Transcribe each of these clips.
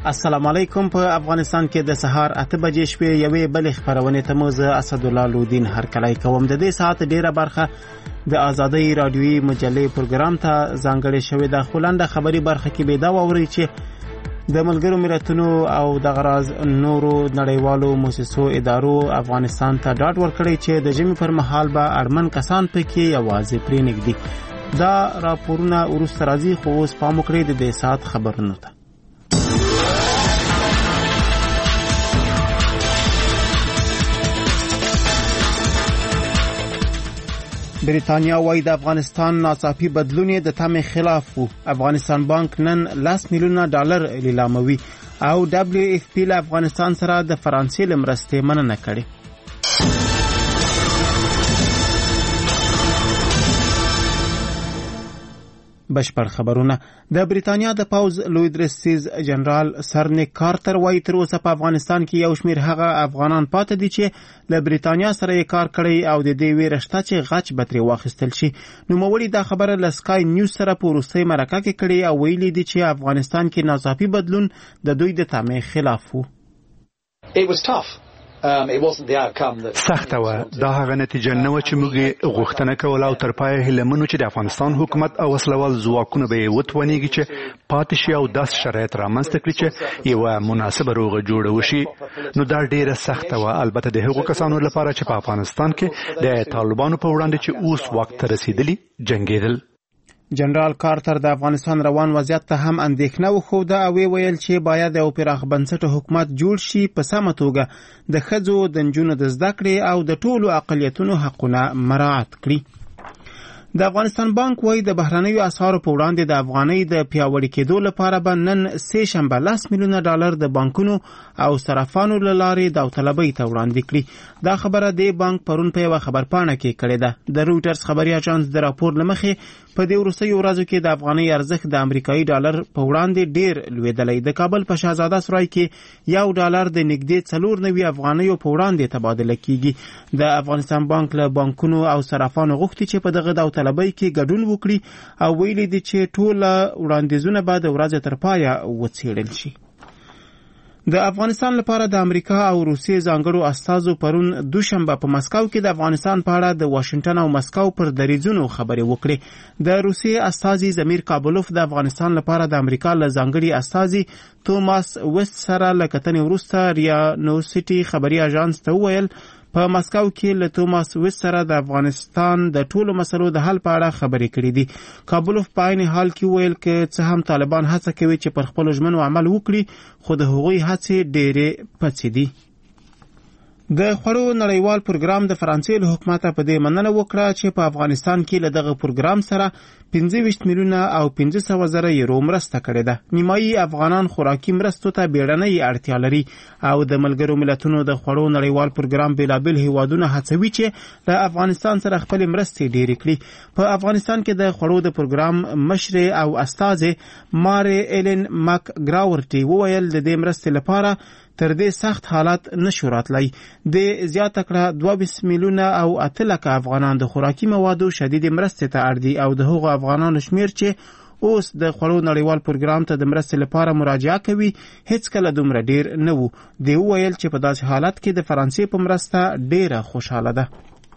السلام علیکم. په افغانستان کې د سهار 8 بجې شپې یوې بلې خبرونه ته موزه اسدالله لودین هرکلی کوم. د دې ساعت ډیره برخه د آزادۍ رادیویي مجلې پروګرام ته ځانګړې شوې ده. خلنده خبري برخه کې به دا ووري چې د ملګرو ملتونو او د غراز نورو نړیوالو مؤسسو ادارو افغانستان ته ډاډ ورکړی چې د ژمي پر مهال به اړمن کسان پکې یوازې پرې نږدي. دا راپورونه وروسته راځي، خو اوس پام وکړئ د دې ساعت خبرونو ته. بریتانیا وايي د افغانستان ناڅاپي بدلون د تمې خلاف وو. افغانستان بانک نن $10 میلیونه لیلاموي او WFP له افغانستان سره د فرانسې له مرستې مننه کړې. بشپړ خبرونه. د بریتانیا د پوز لوی درستیز جنرال سر نیک کارتر وايي تر اوسه په افغانستان کې یو شمیر هغه افغانان پاتې دي چې له بریتانیا سره یې کار کړی او د دې ویره شته چې غچ به ترې واخیستل شي. نوموړي دا خبره له سکای نیوز سره په وروستۍ مرکه کې کړې او ویلي دي چې افغانستان کې ناڅاپي بدلون د دوی د تمې خلاف وو. سخته وه. دا هغه نتیجه نه وه چې موږ غوښتنه کوله او تر پایه هیله منو چې د افغانستان حکومت او وسلوال ځواکونه به یې وتوانیږي چې پاتې شي او داسې شرایط رامنځته کړي چې یوه مناسبه روغه جوړه وشي. نو دا ډیره سخته وه، البته د هغو کسانو لپاره چې په افغانستان کې د طالبانو په وړاندې چې اوس وخت ته رسیدلي جنګېدل. جنرال کارتر د افغانستان روان وضعیت ته هم اندېښنه وښوده او ویل چې باید یو پراخ بنسټه حکومت جوړ شي په سمه توګه د ښځو د نجونو د زده کړې او د ټولو اقلیتونو حقونه مراعات کړي. د افغانستان بانک وايي د بهرنیو اسعارو په وړاندې د افغانۍ د پیاوړي کېدو لپاره به نن سه شنبه $10 میلیونه د بانکونو او صرافانو له لارې داوطلبۍ ته وړاندې کړي. دا خبره د بانک پرون په یوه خبرپاڼه کې کړې ده. د رویټرز خبري اژانس د راپور له مخې په دې وروستیو ورځو کې د افغانۍ ارزښت د امریکایي ډالر په وړاندې ډیر لوېدلی. د کابل په شهزاده سرای کې $1 د نږدې 94 افغانیو په وړاندې تبادله کیږي. د افغانستان بانک له بانکونو او صرافانو غوښتي چې په دغه داوطلبۍ کې ګډون وکړي او ویلي دي چې ټول وړاندیزونه به د ورځې تر پایه وڅېړل شي. د افغانستان لپاره د امریکا او روسیې ځانګړو استازو پرون دوشنبه په مسکو کې د افغانستان په اړه د واشنگټن او مسکو پر دریځونو خبرې وکړې. د روسیې استازي زمیر کابلوف د افغانستان لپاره د امریکا له ځانګړي استازي توماس وست سره له کتنې وروسته ریا نوسټي خبري اژانس ته وویل په مسکو کې له توماس وست سره د افغانستان د ټولو مسلو د حل په اړه خبرې کړې دي. کابلوف په عین حال کې ویل چې څه هم طالبان هڅه کوي چې پر خپلو ژمنو عمل وکړي، خو د هغوی هڅې ډېرې پڅې دي. د خوړو نړیوال پروګرام د فرانسې له حکومت په دې مننه وکړه چې په افغانستان کې له دغه پروګرام سره 25 میلیونه او 500,000 یورو مرسته کړې ده. نیمایي افغانان خوراکي مرستو ته بیړنۍ اړتیا لري او د ملګرو ملتونو د خوړو نړیوال پروګرام بېلابېل هیوادونه هڅوي چې له افغانستان سره خپلې مرستې ډېرې کړي. په افغانستان کې د خوړو د پروګرام مشر او استازې ماري ایلن مک ګراورټي وویل د دې مرستې لپاره تر دې سخت حالت نشو راتلی. د زیاته کړه 22 میلیونه او 8 لکه افغانان د خوراکي موادو شدید مرستې ته اړ دي او د هغو افغانانو شمیر چې اوس د خوړو نړیوال پروګرام ته د مرستې لپاره مراجعه کوي هیڅ کله دومره ډیر نه وو. دی وویل چې په داسې حالت کې د فرانسې په مرسته ډیره خوشحاله ده.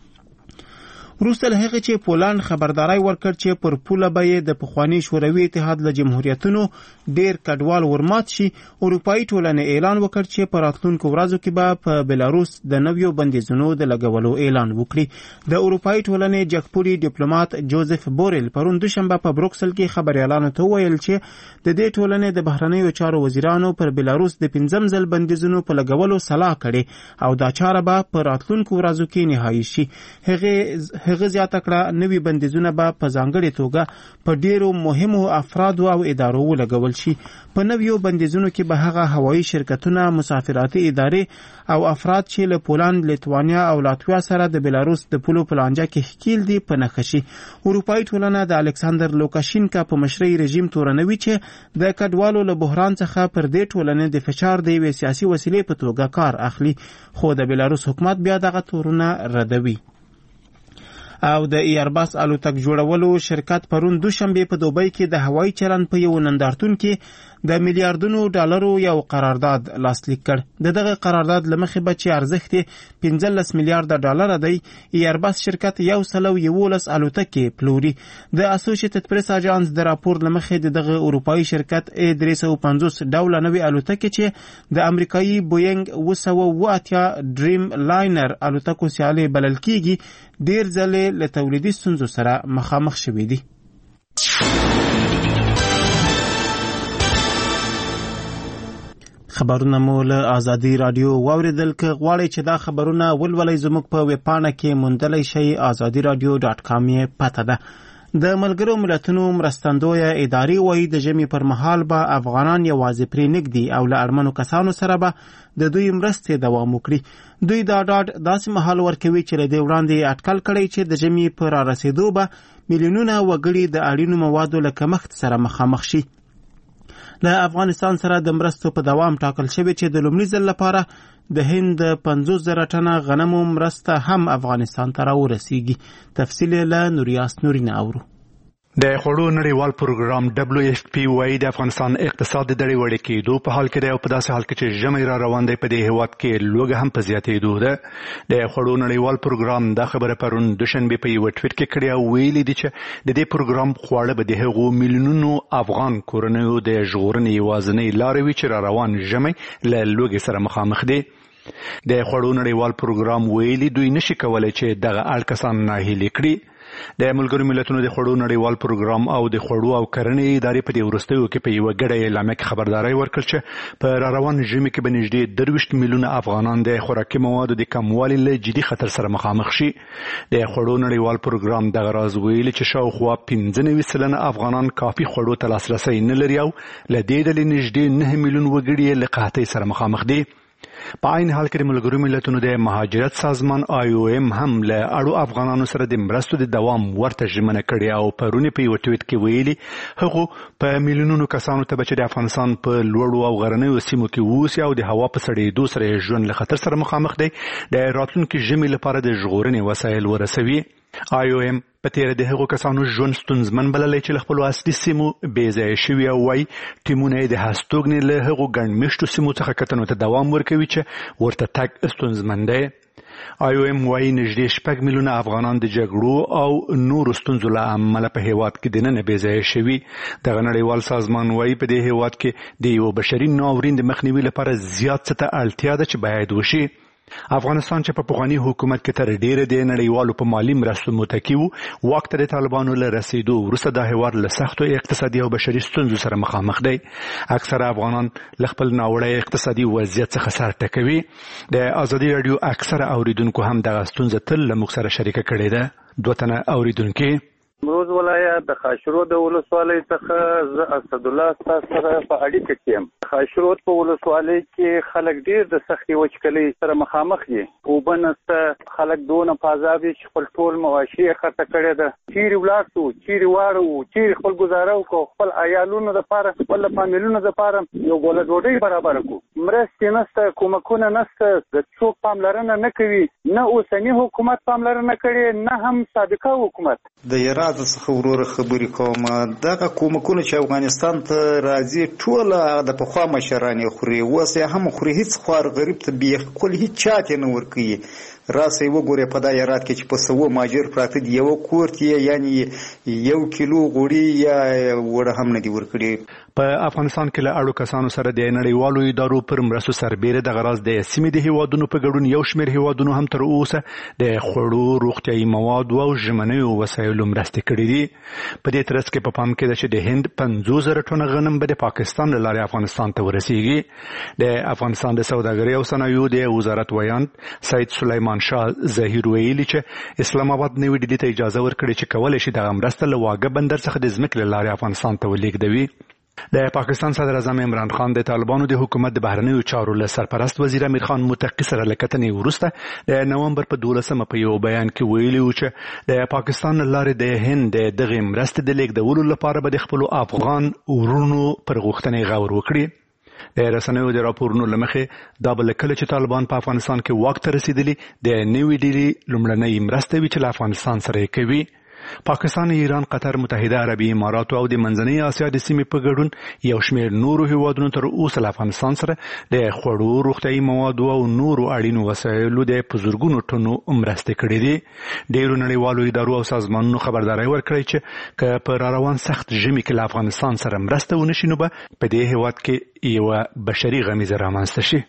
وروسته له هغې چې پولند خبرداری ورکړ چې پر پوله به یې د پخواني شوروي اتحاد له جمهوریتونو ډیر کډوال ورمات شي، اروپایي ټولنې اعلان وکړ چې په راتلونکو ورځو کې به په بلاروس د نویو بندیزونو د لګولو اعلان وکړي. د اروپایي ټولنې جګپوړي ډیپلومات جوزف بورل پرون دوشنبه په بروکسل کې خبريالانو ته وویل چې د دې ټولنې د بهرنیو چارو وزیرانو پر بلاروس د 5م ځل بندیزونو په لګولو سلا کړي او دا چاره به په راتلونکو ورځو کې نهایی شي. هغه زیاته کړه نوي بندیزونه به په ځانګړې توګه په ډیرو مهمو افرادو او ادارو ولګول شي. په نویو بندیزونو کې به هغه هوایي شرکتونه، مسافراتي ادارې او افراد چې له پولند، لیتوانیا او لاتویا سره د بلاروس د پولو په لانجه کې ښکیل دي په نښه شي. اروپایي ټولنه د الکساندر لوکاشینکا په مشرۍ رژیم تورنوي چې د کډوالو له بحران څخه پر دې ټولنې د فشار د یوې سیاسي وسیلې په توګه کار اخلي، خو د بلاروس حکومت بیا دغه تورونه ردوي. او د ایرباس الوتک جوړولو شرکت پرون دوشنبه په دوبۍ کې د هوایي چلند په یو نندارتون کې د میلیارډونو ډالرو یو قرارداد لاسلیک کړ. دغه قرارداد لمخې به چې ارزښت 15 میلیارډ ډالر دی، ایرباس شرکت 111 الوتکې پلوري. د اسوسییټډ پریس اژانس د راپور لمخې دغه اروپایي شرکت A350 ډوله نوې الوتکې چې د امریکایي بوینګ 787 ډریم لاینر الوتکو سیالي بلل کیږي ډیر ځله له تولیدي ستونزو سره مخامخ شوې دي. خبرونه مو له آزادی رادیو واوریدل. که غواړئ چې دا خبرونه ولولئ زموږ په ویب پاڼه کې موندلی شئ azadiradio.com یې پته ده. د ملګرو ملتونو مرستندویه ادارې وایي د ژمي پر مهال به افغانان یوازې پرې نږدي او له اړمنو کسانو سره به د دوی مرستې دوام وکړي. دوی دا ډاډ داسې مهال ورکوي چې له دې وړاندې اټکل کړی چې د ژمي په رارسېدو به میلیونونه وګړي د اړینو موادو له کمښت سره مخامخ شي. له افغانستان سره د مرستو په دوام ټاکل شوی چې د لومړي ځل لپاره د هند 50,000 ټنه غنمو مرسته هم افغانستان ته راورسیږي. تفصیل له نوریاس نورین اورو. د خوړو نړیوال پروګرام WFP وايي د افغانستان اقتصاد د دړې وړې کېدو په حال کې دی او په داسې حال کې چې ژمی را روان دی په دې هېواد کې لوږه هم په زیاتېدو ده. د خوړو نړیوال پروګرام دا خبره پرون دوشنبه په یوه ټویټ کې کړې او ویلي دي چې د دې پروګرام خواړه به د هغو میلیونونو افغان کورنیو د ژغورنې یوازینۍ لارې وي چې را روان ژمی له لوږې سره مخامخ دي. د خوړو نړیوال پروګرام ویلي دوی نشي کولی چې دغه اړ کسان ناهیلي کړي. د ملګرو ملتونو د خوړو نړیوال پروګرام او د خوړو او کرنې ادارې په دې وروستیو کې په یوه ګډه اعلامیه کې خبرداری ورکړ چې په را روان ژمي کې به نږدې 23 میلیونه افغانان د خوراکي موادو د کموالي له جدي خطر سره مخامخ شي. د خوړو نړیوال پروګرام دغه راز ویلي چې شاوخوا 95% افغانان کافي خوړو ته لاسرسی نه لري او له دې ډلې نږدې 9 میلیون وګړي له قحطۍ سره مخامخ دي. په عین حال کې د ملګرو ملتونو د مهاجرت سازمان IOM هم له اړو افغانانو سره د مرستو د دوام ورته ژمنه کړې او پرون په یو ټویټ کې ویلي هغه په میلیونونو کسانو ته چې د افغانستان په لوړو او غرنیو سیمو کې اوسي او د هوا په سړېدو سره ژوند له خطر سره مخامخ دی د راتلونکي ژمي لپاره د ژغورنې وسایل ورسوي. IOM په تیره د هغو کسانو ژوند ستونزمن بللی چې له خپلو اصلي سیمو بې ځایه شوي او وایي ټیمونه یې د هستوګنې له هغو ګڼ مېشتو سیمو څخه کتنو ته دوام ورکوي چې ورته تګ ستونزمن دی. IOM وایي نږدې 6 میلیونه افغانان د جګړو او نورو ستونزو له امله په هېواد کې دننه بې ځایه شوي. دغه نړیوال سازمان وایي په دې هېواد کې د یو بشري ناورین د مخنیوي لپاره زیات څه ته اړتیا ده چې باید وشي. افغانستان چې په پخواني حکومت کې تر ډیره د نړیوالو په مالی مرستو متکی وو واک ته د طالبانو له رسیدو وروسته د هیواد له سختو اقتصادي او بشري ستونزو سره مخامخ دی. اکثره افغانان له خپل ناوړه اقتصادي وضعیت څخه سر ټکوي. د ازادي رادیو اکثره اوریدونکو هم دغه ستونزه تل له موږ سره شریکه کړې ده. دوه تنه اوریدونکي امروز ولایت د خاشرود ولسوالۍ څخه زه اسد الله تاسو سره په اړیکه کې یم. خاشرود په ولسوالۍ کې خلک ډیر د سختي وچکلۍ سره مخامخ دي. اوبه نشته، خلک دونه په عذاب چې خپل ټول مواشي یې خرڅه کړې ده. چیرې ولاړ شو، چیرې واړو، چیرې خپل ګزاره وکړو، خپل عیالونو دپاره، خپل فامیلونو دپاره یو ګوله ډوډۍ برابره کړو. مرستې نشته، کومکونه نشته، د څوک پاملرنه نه کوي. نه اوسني حکومت پاملرنه کړې، نه هم سابقه حکومت. د یراز څخه وروره خبرې کوم. دغه کومکونه چې افغانستان ته راځي ټوله د پخوا مشران یې خوري، اوس یې هم خوري. هېڅ خوار غریب ته بالکل هېڅ چاته یې نه ورکوي. راسه وګورئ په دا یارات کې چې په سوه ماجر پراته دي، یو کور کې یعنی 1 کیلو غوړي یا وړه هم نه دي ورکړي. په افغانستان کې له اړو کسانو سره د نړیوالو ادارو پر مرستو سربیره د غراض د سیمې د هیوادونو په ګډون یو شمېر هیوادونو هم تر اوسه د خوړو، روغتیایي موادو او ژمنیو وسایلو مرستې کړې دي. په دې ترڅ کې په پام کې ده چې د هند 50,000 ټنه غنم به د پاکستان له لارې افغانستان ته ورسیږي. د افغانستان د سوداګرۍ او صنایعو د وزارت ویان سید سلیمان شاه ظهیر ویلي چې اسلام آباد نوې ډیلي ته اجازه ورکړې چې کولی شي دغه مرسته له واګه بندر څخه د ځمکې له لارې افغانستان ته ولېږدوي. د پاکستان صدر اعظم عمران خان د طالبانو د حکومت د بهرنیو چارو له سرپرست وزیر امیر خان متقي سره له کتنې وروسته د نومبر په 12 په یو بیان کې ویلي و چې د پاکستان له لارې د هند دغه مرستې د لیږدولو لپاره به د خپلو افغان ورونو پر غوښتنې غور وکړي. د رسنیو د راپورونو لمخې دا بل کله چې طالبان په افغانستان کې واک ته رسیدلی د نوې ډیلي لومړنۍ مرسته وی چې افغانستان سره کوي. پاکستان، ایران، قطر، متحده عربي امارات او د منځنۍ اسیا د سیمې په ګډون یو شمېر نورو هیوادونو تر اوسه له افغانستان سره د خوړو، روغتیايي موادو او نورو اړینو وسایلو د په زرګونو ټنو مرستې کړې دي. ډېرو نړیوالو ادارو او سازمانونو خبرداری ورکړی چې که په روان سخت ژمي کې له افغانستان سره مرسته ونه شي نو به په دې هیواد کې یوه بشري غمیزه رامنځته شي.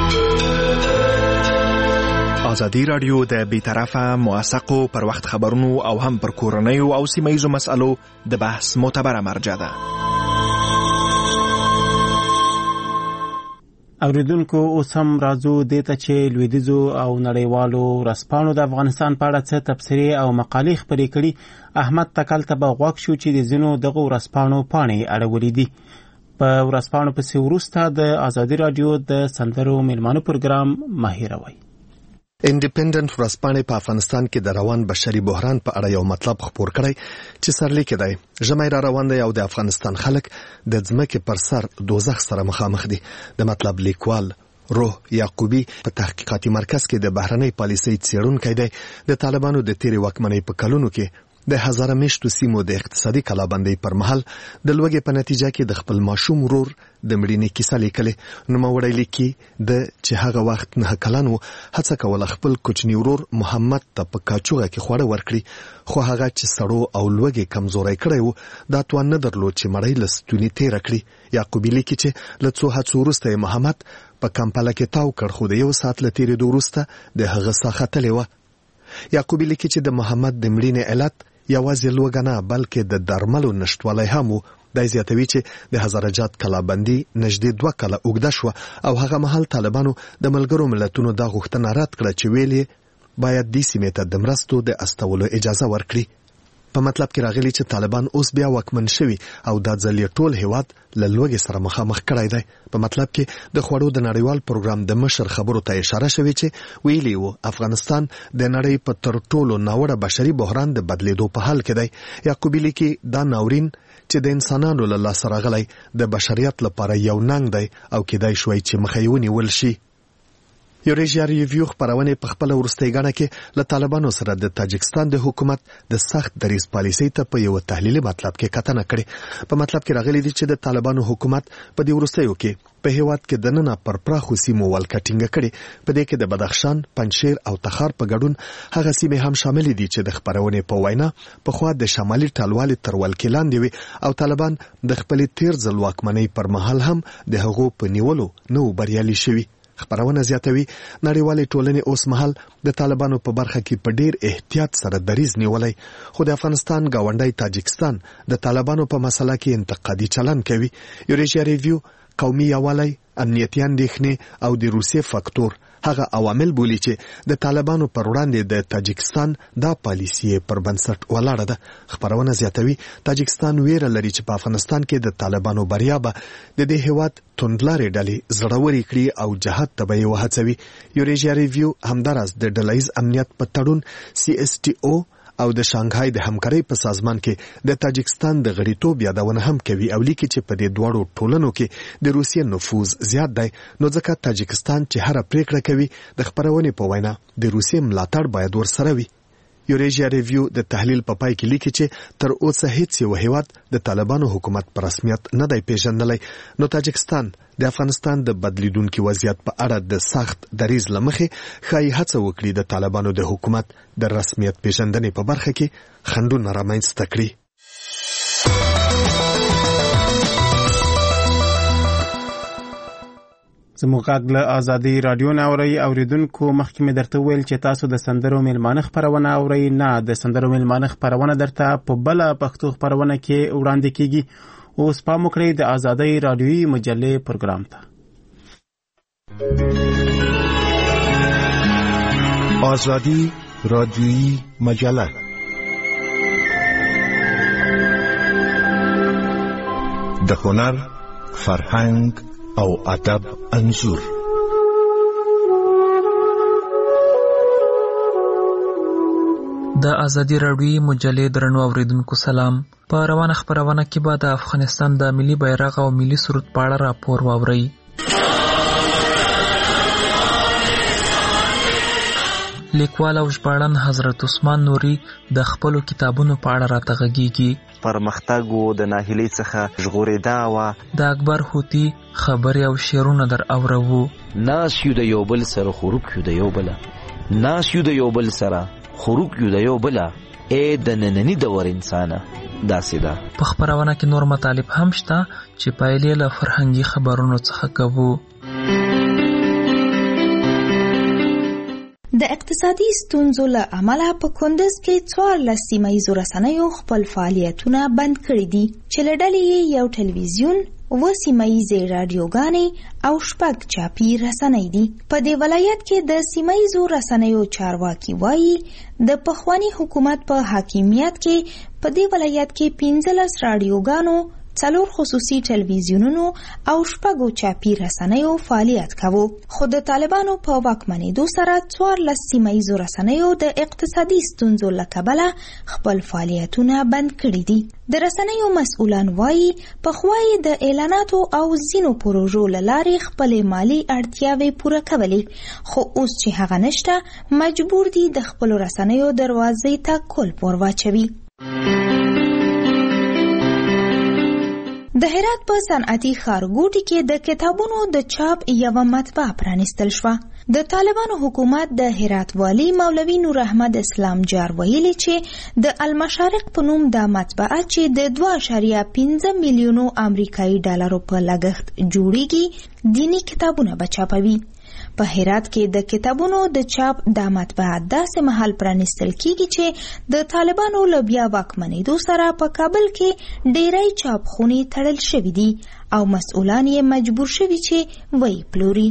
ازادي راډیو د بیطرفه موثقو پر وخت خبرونو او هم پر کورنیو او سیمه‌ییزو مسألو د بحث معتبره مرجع ده. اوریدونکو اوس هم راځو دې ته چې لویدیځو او نړیوالو ورځپاڼو د افغانستان په اړه څه تبصرې او مقالې خپرې کړي. احمد تکل ته به غوږ شو چې د ځینو دغو ورځپاڼو پاڼې اړولې دي. په ورځپاڼو پسې وروسته د ازادي راډیو د سندرو میلمانه پروګرام مه هېروئ. انډیپندنت ورځپاڼې په افغانستان کې د روان بشري بحران په اړه یو مطلب خپور کړی چې سرلیک دی ژمی را روان دی او د افغانستان خلک د ځمکې پر سر دوزخ سره مخامخ دي. د مطلب لیکوال روح یعقوبی په تحقیقاتي مرکز کې د بهرنۍ پالیسۍ څېړونکی دی. د طالبانو د تیرې واکمنۍ په کلونو کې د هزاره میشتو سیمو د اقتصادي کلابندۍ پر مهال د لوږې په نتیجه کې د خپل ماشوم ورور د مړینې کیسه لیکلې. نوموړی لیکي د چې هغه وخت 9 کلن و هڅه کوله خپل کوچنی ورور محمد ته په کاچوغه کې خواړه ورکړي، خو هغه چې سړو او لوږې کمزوری کړی و دا توان نه درلود چې مړی له ستوني تېره کړي. یعقوبی لیکي چې له څو هڅو وروسته محمد په کمپله کې تاو کړ، خو د 1 ساعت له تېرېدو وروسته د هغه ساه ختلې وه. یعقوبی لیکي چې د محمد د مړینې علت یوازې لوږه نه بلکې د درملو نشتوالی هم و. دا زیاتوي چې د هزاره جات کلابندي نږدې 2 کاله اوږده شوه او هغه مهال طالبانو د ملګرو ملتونو دا غوښتنه رد کړه چې ویلې باید دې سیمې ته د مرستو د استولو اجازه ورکړي. په مطلب کې راغلی چې طالبان اوس بیا واکمن شوي او دا ځل یې ټول هیواد له لوږې سره مخامخ کړی دی. په مطلب کې د خوړو د نړیوال پروګرام د مشر خبرو ته اشاره شوې چې ویلي و افغانستان د نړۍ په تر ټولو ناوړه بشري بحران د بدلیدو په حال کې دی. یعقوبی لیکي دا ناورین چې د انسانانو له لاسه راغلی د بشریت لپاره یو ننګ دی او کېدای شوی چې مخه یې ونیول شي. یوریشیا ریویو خپرونې په خپل ورستۍ غاڼه کې له طالبانو سره د تاجکستان د حکومت د سخت دریځ پالیسۍ ته په یو تحلیلي مطلب کې کتنه کړې. په مطلب کې راغلي دي چې د طالبانو حکومت په دې ورستیو کې په هیواد کې د ننه پر پراخو سیمو ولکه ټینګه کړې. په دې کې د بدخشان، پنجشیر او تخار په ګډون هغه سیمې هم شامل دي چې د خپرونې په وینا پخوا د شمالي ټالوالې تر ولکې لاندې وي او طالبان د خپلې تیر ځل واکمنۍ پر مهال هم د هغو په نیولو نو بریالي شوي. خبرونه زیاتوي نړیوالې ټولنې اوس مهال د طالبانو په برخه کې په ډیر احتیاط سره دریځ نیولای، خو د افغانستان گاونډی تاجکستان د طالبانو په مسله کې انتقادي چلن کوي. یوریشیا ریویو قومي یووالی، امنیتي اندېښنې او د روسیې فاکتور هغه عوامل بولي چې د طالبانو پر وړاندې د تاجکستان دا پالیسي پر بنسټ ولاړه ده. خبرونه زیاتوي تاجکستان ویره لري چې په افغانستان کې د طالبانو بریا به د دې هیواد توندلارې ډلې زړورې کړي او جهاد ته به یې وهڅوي. یوریشیا ریویو همداراز د ډلهییز امنیت په تړون CSTO او د شانګهای د همکارۍ په سازمان کې د تاجکستان د غړیتوب یادونه هم کوي او لیکي چې په دې دواړو ټولنو کې د روسیې نفوذ زیات دی، نو ځکه تاجکستان چې هر پریکړه کوي د خبرونې په وینا د روسیې ملاتړ باید ورسره وي. یوریشیا ریویو د تحلیل په پای کې لیکي چې تر اوسه هیڅ یو هیواد د طالبانو حکومت په رسمیت نه دی پیژندلی، نو تاجکستان د افغانستان د بدلیدونکي وضعیت په اړه د سخت دریځ له مخې ښایي هڅه وکړي د طالبانو د حکومت د رسمیت پیژندنې په برخه کې خنډونه رامنځته کړي. زموږ غږ له ازادي راډیو نه اورئ. اوریدونکو مخکې مې درته وویل چې تاسو د سندرو میلمانه خپرونه اورئ. نه، د سندرو میلمانه خپرونه درته په بله پښتو خپرونه کې وړاندې کیږي. اوس پام وکړئ د ازادي راډیوي مجلې پروګرام ته. ازادي راډیوي مجله د هنر، فرهنګ او ادب انځور. د ازادي راډیو مجلې درنو اوریدونکو سلام. په روانه خبرونه کې به د افغانستان د ملي بیرغ او ملي سرود په اړه راپور واورئ. لیکوال او ژباړن حضرت عثمان نوري د خپلو کتابونو په اړه راته غږیږي. پرمختګ و د ناهیلۍ څخه ژغورېدا وه. د اکبر هوتي خبرې او شعرونه در اورو. ناس یو د یو بل سره خوروک یو د یو بله، ناس یو د یو بل سره خوروک یو د یو بله، د نننی دور انسانه داسې ده. په خبرونه کې نور مطالب هم شته چې پایلې له فرهنګي خبرونو څخه کوو. د اقتصادي ستونزو له امله په کندز کې 14 سیمه ییزو رسنیو خپل فعالیتونه بند کړي دي چې له ډلې یو ټلویزیون، 7 سیمه ییزې راډیوګانې او 8 چاپي رسنۍ دي. په دې ولایت کې د سیمه ییزو رسنیو چارواکي وایي د پخوانی حکومت په حاکمیت کې په دې ولایت کې 15 راډیوګانو، 4 خصوصي ټلویزیونونو او 8 چاپي رسنیو فعالیت کاوه، خو د طالبانو په واکمنېدو سره 14 سیمه ییزو رسنیو د اقتصادي ستونزو له کبله خپل فعالیتونه بند کړي دي. د رسنیو مسؤلان وایي پخوا یې د اعلاناتو او ځینو پروژو له لارې خپلې مالي اړتیاوې پوره کولې، خو اوس چې هغه نشته مجبور دي د خپلو رسنیو دروازې ته کلپ ور واچوي. د هرات په صنعتي ښارګوټي کې د کتابونو د چاپ یوه مطبعه پرانیستل شوه. د طالبانو حکومت د هرات والی مولوي نور احمد اسلام جار ویلي چې د المشارق په نوم د مطبعه چې د 2.15 میلیونو امریکایي ډالرو په لګښت جوړیږي دینی کتابونه به چاپوي. په هرات کې د کتابونو د چاپ د مطبعه داسې مهال پرانیستل کیږي چې د طالبانو له بیا واکمنېدو سره په کابل کې ډېری چاپخونې تړل شوي دي او مسؤلان یې مجبور شوي چې ویې پلوري.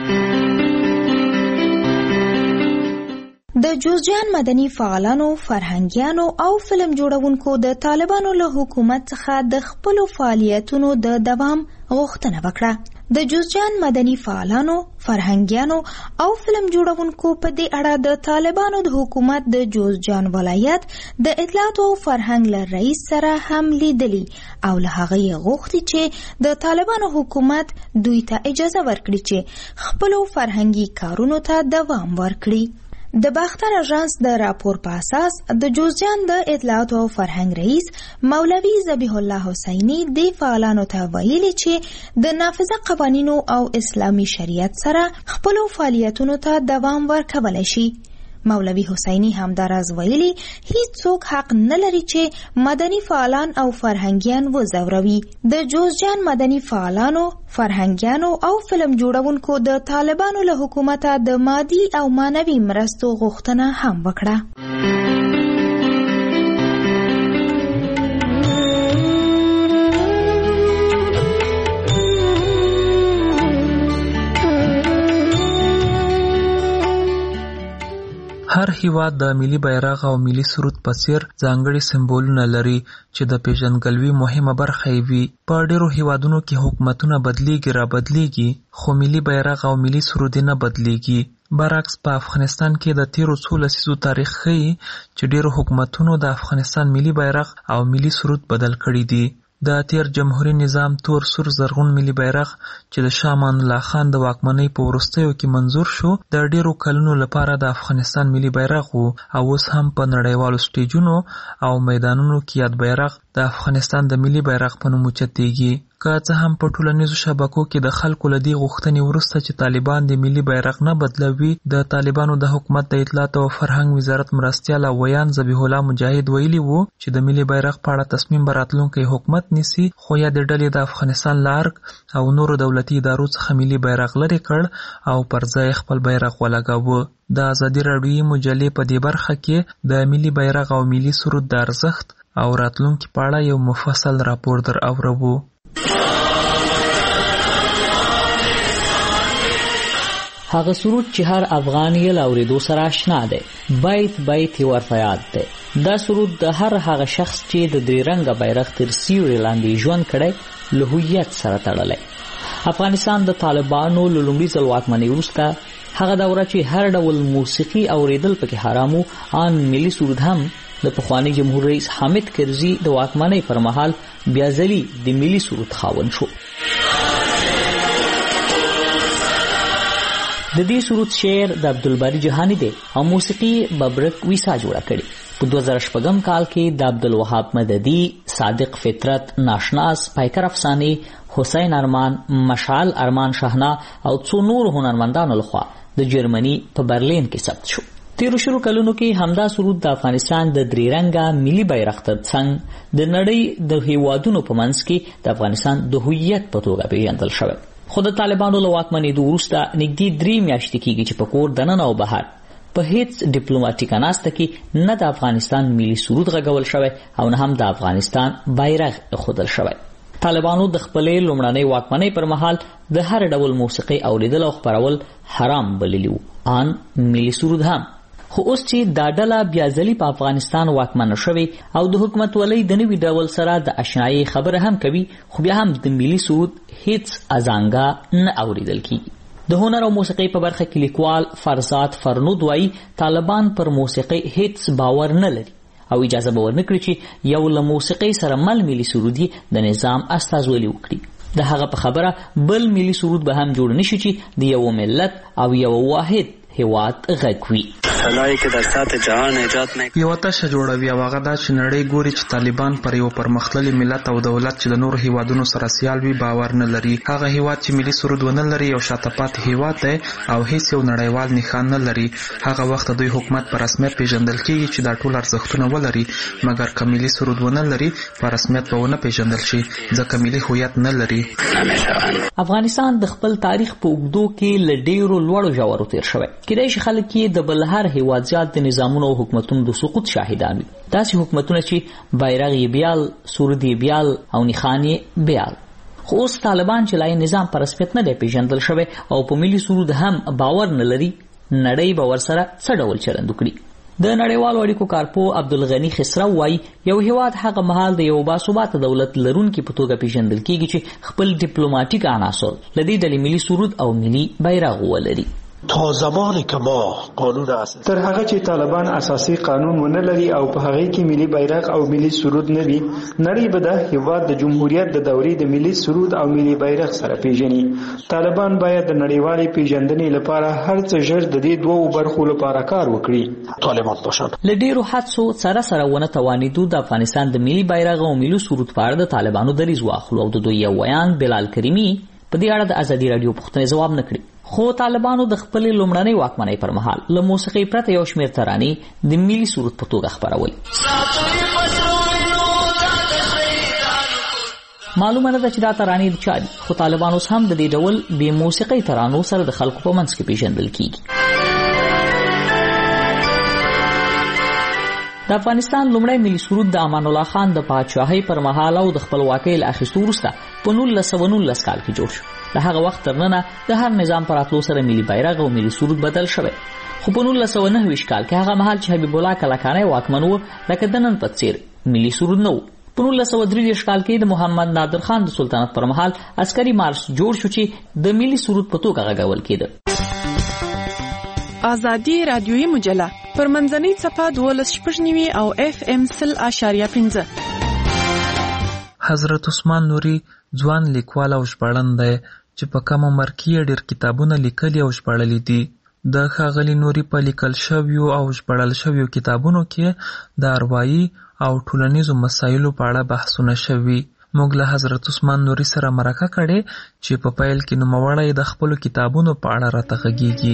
د جوزجان مدني فعالانو، فرهنګیانو او فلم جوړونکو د طالبانو له حکومت څخه د خپلو فعالیتونو د دوام غوښتنه وکړه. د جوزجان مدني فعالانو، فرهنګیانو او فلم جوړونکو په دې اړه د طالبانو د حکومت د جوزجان ولایت د اطلاعات او فرهنګ له رئیس سره هم لیدلی او له هغه یې غوښتي چې د طالبانو حکومت دوی ته اجازه ورکړي چې خپلو فرهنګي کارونو ته دوام ورکړي. د باختر اژانس د راپور په اساس د جوزجان د اطلاعات او فرهنګ رئیس مولوي ذبیح الله حسینی د فعالانو ته ویلي چې د نافذه قوانینو او اسلامي شریعت سره خپلو فعالیتونو ته دوام ورکولی شي. مولوي حسینی همداراز ویلي هیڅوک حق نه لري چې مدني فعالان او فرهنګیان وځوروي. د جوزجان مدني فعالانو، فرهنګیانو او فلم جوړونکو د طالبانو له حکومته د مادي او معنوي مرستو غوښتنه هم وکړه. هر هیواد د ملي بیرغ او ملي سرود په څیر ځانګړي سمبولونه لري چې د پیژندګلوي مهمه برخه وي. په ډیرو هیوادونو کې حکومتونه بدلیږي را بدلیږي، خو ملي بیرغ او ملي سرود نه بدلیږي. برعکس په افغانستان کې د تیرو 2 لسیزو تاریخ ښیي چې ډیرو حکومتونو د افغانستان ملي بیرغ او ملي سرود بدل کړي دي. د تیر جمهوریت نظام تور سور زرغون ملي بیرغ چې د شاه امان الله خان د واکمنۍ په وروستیو کې منظور شو د ډیرو کلونو لپاره د افغانستان ملي بیرغ وو او اوس هم په نړیوالو سټیجونو او میدانونو کې یاد بیرغ د افغانستان د ملي بیرغ په نوم اوچتېږي. که څه هم په ټولنیزو شبکو کې د خلکو له دې غوښتنې وروسته چې طالبان د ملي بیرغ نه بدلوي، د طالبانو د حکومت د اطلاعات او فرهنګ وزارت مرستیال او ویان ذبیح الله مجاهد ویلي وو چې د ملي بیرغ په اړه تصمیم به راتلونکی حکومت نیسي، خو یا د ډلې د افغانستان له ارګ او نورو دولتي ادارو څخه ملي بیرغ لرې کړ او پر ځای خپل بیرغ ولګاوه. د ازادي راډیو مجلې په دې برخه کې د ملي بیرغ او ملي سرود د ارزښت او راتلونکي په اړه یو مفصل راپور در اورو. هغه سرود چې هر افغان یې له اورېدو سره آشنا دی، بیت بیت یې ورته یاد دی. دا سرود د هر هغه شخص چې د درې رنګه بیرغ تر سیوري لاندې ژوند کړی له هویت سره تړلی. افغانستان د طالبانو له لومړي ځل واکمنۍ وروسته هغه دوره چې هر ډول موسیقي اوریدل پکې حرامو. آن ملي سرود هم د پخوانی جمهور رئیس حامد کرزي د واکمنۍ پر مهال بیا ځلي د ملي سرود خاوند شو. د دې سرود شعر د عبدالباری جهانی دی او موسیقي ببرک ویسا جوړه کړي. په 2014 کال کې د عبدالوهاب مددي، صادق فطرت، ناشناس، پایکر افساني، حسین ارمان، مشعل ارمان شهنا او څو نور هنرمندانو لخوا د جرمني په برلین کې ثبت شو. تیرو شروع کلونو کې همدا سرود د افغانستان د درې رنګه ملي بیرغ ترڅنګ د نړۍ د هیوادونو په منځ کې د افغانستان د هویت په توګه پیژندل شوی. خو د طالبانو له واکمنېدو وروسته نږدې 3 میاشتې کېږي چې په کور دننه او بهر په هیڅ ډیپلوماټیک ناسته کې نه د افغانستان ملي سرود غږول شوی او نه هم د افغانستان بیرغ ایښودل شوی. طالبانو د خپلې لومړنۍ واکمنۍ پر مهال د هر ډول موسیقي اوریدل او خپرول حرام بللی وو، آن ملي سرود هم. خو اوس چې دا ډله بیا ځلي په افغانستان واکمنه شوې او د حکومت ولۍ د نوي ډول سره د اشنایي خبره هم کوي، خو بیا هم د ملي سرود هیڅ ازانګه نه اوریدل کیږي. د هنر او موسیقي په برخه کې لیکوال فرزاد فرنود وایي طالبان پر موسیقي هیڅ باور نه لري او اجازه به ورنکړي چې یو له موسیقي سره مل ملي سرودي د نظام استازولي وکړي. د هغه په خبره بل ملي سرود به هم جوړ نشي چې د یو ملت او یو واحد هیواد غږ وي. یو تشه جوړوي او هغه دا چې نړۍ ګوري چې طالبان پر یو پرمختللي ملت او دولت چې د نور هیوادونو سره سیال وي باور نه لري. هغه هیواد چې ملي سرود ونه لري یو شاته پاتې هیواد دی او هیڅ یو نړیوال نښان نه لري. هغه وخت دوی حکومت په رسمیت پیژندل کیږي چې دا ټول ارزښتونه ولري، مګر که ملي سرود ونه لري په رسمیت به ونه پیژندل شي ځکه ملي هویت نه لري. افغانستان د خپل تاریخ په اوږدو کې له ډیرو لوړو ژورو تیر شوی. کېدای شي خلک یې د بل هر هیواد زیات د نظامونو او حکومتونو د سقوط شاهدان وي. داسې حکومتونه چې بیرغ یې بیال، سرود یې بیال او نښان یې بیال. خو اوس طالبان چې لای نظام په رسمیت نه دی پیژندل شوی او په ملي سرود هم باور نه لري، نړۍ به ورسره څه ډول چلند وکړي. د نړیوالو اړیکو کارپو عبدالغني خسرو وایي یو هیواد هغه مهال د یو باثباته دولت لرونکي په توګه پیژندل کیږي چې خپل ډیپلوماټیک عناصر له دې ډلې ملي سرود او ملي بیرغ ولري. تا زمانی که ما قانون اساسی تر هغه چې طالبان اساسي قانون ونه لري او په هغه کې ملي بیرغ او ملي سرود نه وي، نړۍ به د هیواد د جمهوریت د دورې د ملي سرود او ملي بیرغ سره پیژني. طالبان باید د نړیوالې پیژندنې لپاره هر څه ژر د دې دوو برخو لپاره کار وکړي. طالبان باشند. له ډیرو حادثو سره ونه توانېدو د افغانستان د ملي بیرغ او ملي سرود په اړه د طالبانو دریځ واخلو او د دوی یو ویان بلال کریمي په دې اړه د ازادي راډیو پوښتنې ځواب نه کړي. خو طالبانو د خپلې لومړنۍ واکمنۍ پر مهال له موسیقۍ پرته یو شمېر ترانې د ملي سرود په توګه خپرول. معلومه نه ده چې دا ترانې د چا دي، خو طالبان اوس هم د دې ډول بې موسیقۍ ترانو سره د خلکو په منځ کې پیژندل کیږي. د افغانستان لومړی ملي سرود د امان الله خان د پاچاهۍ پر مهال او د خپلواکۍ له اخیستو وروسته په 1919 کال کې جوړ شو. د هغه وخت تر ننه د هر نظام پر راتلو سره ملي بیرغ او ملي سرود بدل شوی. خو په 1929 کال کې هغه مهال چې حبیب الله کلکانی واکمن و، لکه د نن په څیر ملي سرود نه و. په 1933 کال کې د محمد نادر خان د سلطنت پر مهال عسکري مارش جوړ شو چې د ملي سرود په توګه غږول کېده. آزادي رادیویي مجله پر منځنۍ څپه 12.9 او FM 0.5. حضرت عثمان نوري ځوان لیکوال او ژباړن دی چې په کم عمر کې ډېر کتابونه لیکلي او ژباړلي دي. د ښاغلي نوري په لیکل شویو او ژباړل شویو کتابونو کې د اروايي او ټولنیزو مسایلو په اړه بحثونه شوي. موږ له حضرت عثمان نوري سره مرکه کړې چې په پیل کې نوموړی د خپلو کتابونو په اړه راته غږیږي.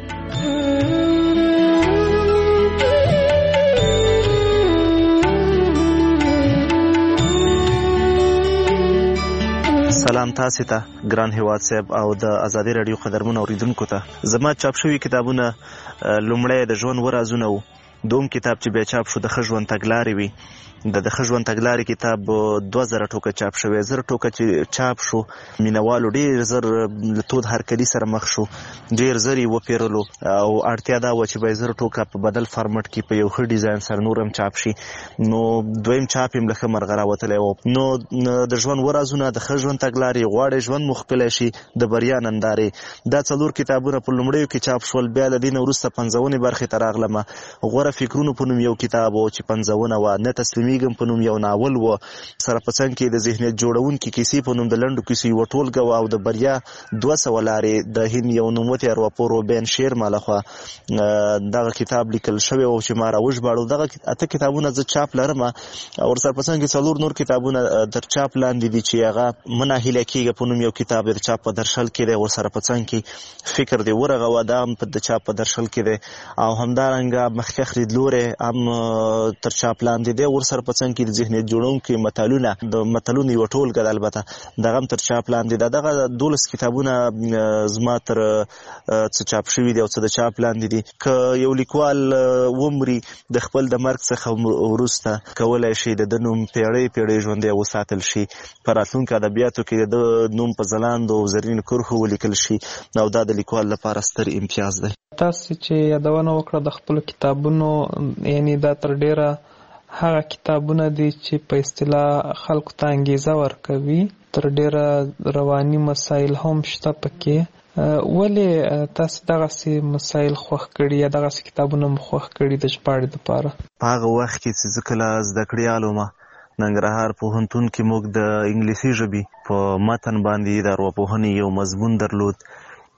سلام تاسو ته ګران هیواد صاحب او د ازادي رادیو قدرمن اوریدونکو ته. زما چاپ شوی کتابونه لومړی د ژوند ورازونه وو، دوم کتاب چې بیا چاپ شو د ښه ژوند تګلارې وي، د ښه تګلارې کتاب 2000 ټوکه چاپ شوی، 1000 ټوکه چې چاپ شو مینوالو ډیر زر له تود هرکلي سره مخ شو، ډیر زر یې وپیرلو او اړتیا دا و چې به 1000 ټوکه په بدل فارمټ کې په یو ښه ډیزاین سره نور هم چاپ شي. نو دویم چاپ یې لکه مرغه راوتلی و. نو د ژوند ورازونه، د ښه ژوند تګلارې، غواړئ ژوند مو ښکلی شي، د بریا نندارې، دا 4 کتابونه په لومړیو کې چاپ شول. بیا له دې نه وروسته 55 برخې ته راغلم. غوره فکرونو په نوم یو کتاب و چې 55 وه، نه تسلیمیږم په نوم یو ناول و، سره په څنګ کې د ذهنیت جوړونکي کیسې په نوم د لنډو کیسو یوه ټولګه وه، او د بریا 200 لارې د هند یو نوموتی ارواپوه روبین شیرما لخوا دغه کتاب لیکل شوی و چې ما راوژباړو. دغه 8 کتابونه زه چاپ لرم او ورسره په څنګ کې 4 نور کتابونه در چاپ لاندې دي چې هغه مه ناهیله کېږه په نوم یو کتاب د چاپ په درشل کې دی. ورسره په څنګ کې فکر دې ورغوه، دا هم د چاپ په درشل کې دی، او همدارنګه مخکښ لیدلوری هم تر چاپ لاندې دی. ورسره په څنګ کې د ذهنیت جوړونکي متلونه، د متلونو یوه ټولګه ده، البته دغه هم تر چاپ لاندې ده. دغه 12 کتابونه زما تر څه چاپ شوي دي او څه د چاپ لاندې دي. که یو لیکوال ومري د خپل د مرګ څخه وروسته کولی شي د ده نوم پیړۍ ژوندی وساتل شي، په راتلونکو ادبیاتو کې د ده نوم په ځلانده او زرین کرښو ولیکل شي، او دا د لیکوال لپاره ستر امتیاز دی. تاسو چې یادونه وکړه د خپلو کتابونو، یعنی دا تر ډیره هغه کتابونه دي چې په اصطلاح خلکو ته انګیزه ورکوي، تر ډیره رواني مسایل هم شته پکې. ولې تاسو دغسې مسایل خوښ کړي یا دغسې کتابونه مو خوښ کړي د ژباړې دپاره؟ په هغه وخت کې چې زه کله زده کړیال وم، ننګرهار پوهنتون کې موږ د انګلیسي ژبې په متن باندې د ارواپوهنې یو مضمون درلود.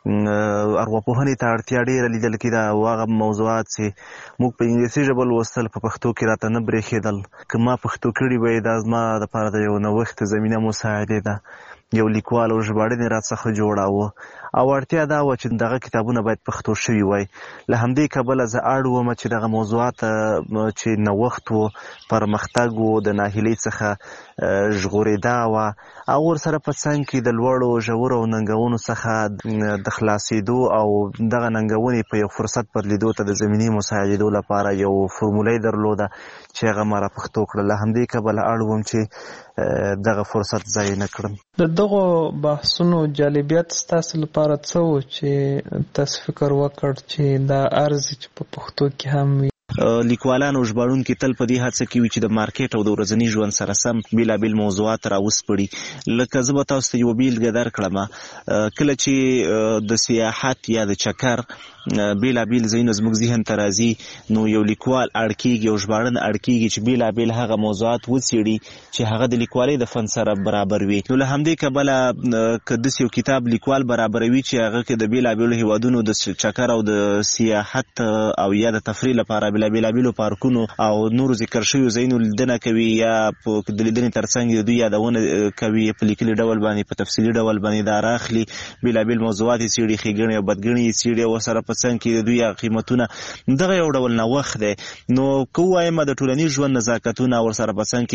ارواپوهنې ته اړتیا ډېره لیدل کېده، او هغه موضوعات چې موږ په انګلیسي ژبه لوستل په پښتو کې راته نه برېښېدل. که ما پښتو کړي وی، دا زما دپاره د یو نوښت زمینه مساعدې ده. یو لیکوال او ژباړنې راڅخه جوړاوه، او اړتیا دا وه چې دغه کتابونه باید پښتو شوي وای. له همدې کبله زه اړ وم چې دغه موضوعات چې نوښت و، پرمختګ و، د ناهیلۍ څخه ژغورېدا وه، او ورسره په څنګ کې د لوړو ژورو ننګونو څخه د خلاصېدو او دغه ننګونې په یو فرصت بدلېدو ته د زمینې مساعدېدو لپاره یو فورموله یې درلوده چې هغه ما را پښتو کړه. له همدې کبله اړ وم چې دغه فرصت ضایع نه کړم. د دغو بحثونو جالبیت ستاسو لپاره څه و چې تاسو فکر وکړ چې دا ارزي چې په پښتو کې هم وي؟ لیکوالان او ژباړونکي تل په دې هڅه کې وي چې د مارکیټ او د ورځني ژوند سره سم بیلابیل موضوعات راوسپړي. لکه زه به تاسو ته یوه بیلګه درکړم، کله چې د سیاحت یا د چکر بیلابیل ځایونه زموږ ذهن ته راځي، نو یو لیکوال اړ کېږي او ژباړن اړ کېږي چې بیلابیل هغه موضوعات وڅېړي چې هغه د لیکوالۍ د فن سره برابر وي. نو له همدې کبله که داسې یو کتاب لیکوال برابروي چې هغه کې د بیلابیلو هیوادونو د چکر او د سیاحت او یا د تفریح لپاره بیلابیلو پارکونو او نورو ذکر شویو ځایونو لیدنه کوي، یا د لیدنې ترڅنګ د دوی یادونه کوي په لیکلي ډول باندې، په تفصیلي ډول باندې دا راخلي، بیلابیل موضوعات یې څېړي، ښېګڼې او بدګڼې یې څېړي، او ورسره په څنګ کې د دوی قیمتونه. دغه یو ډول نوښت دی. نو که ووایم د ټولنیز ژوند نزاکتونه، ورسره په څنګ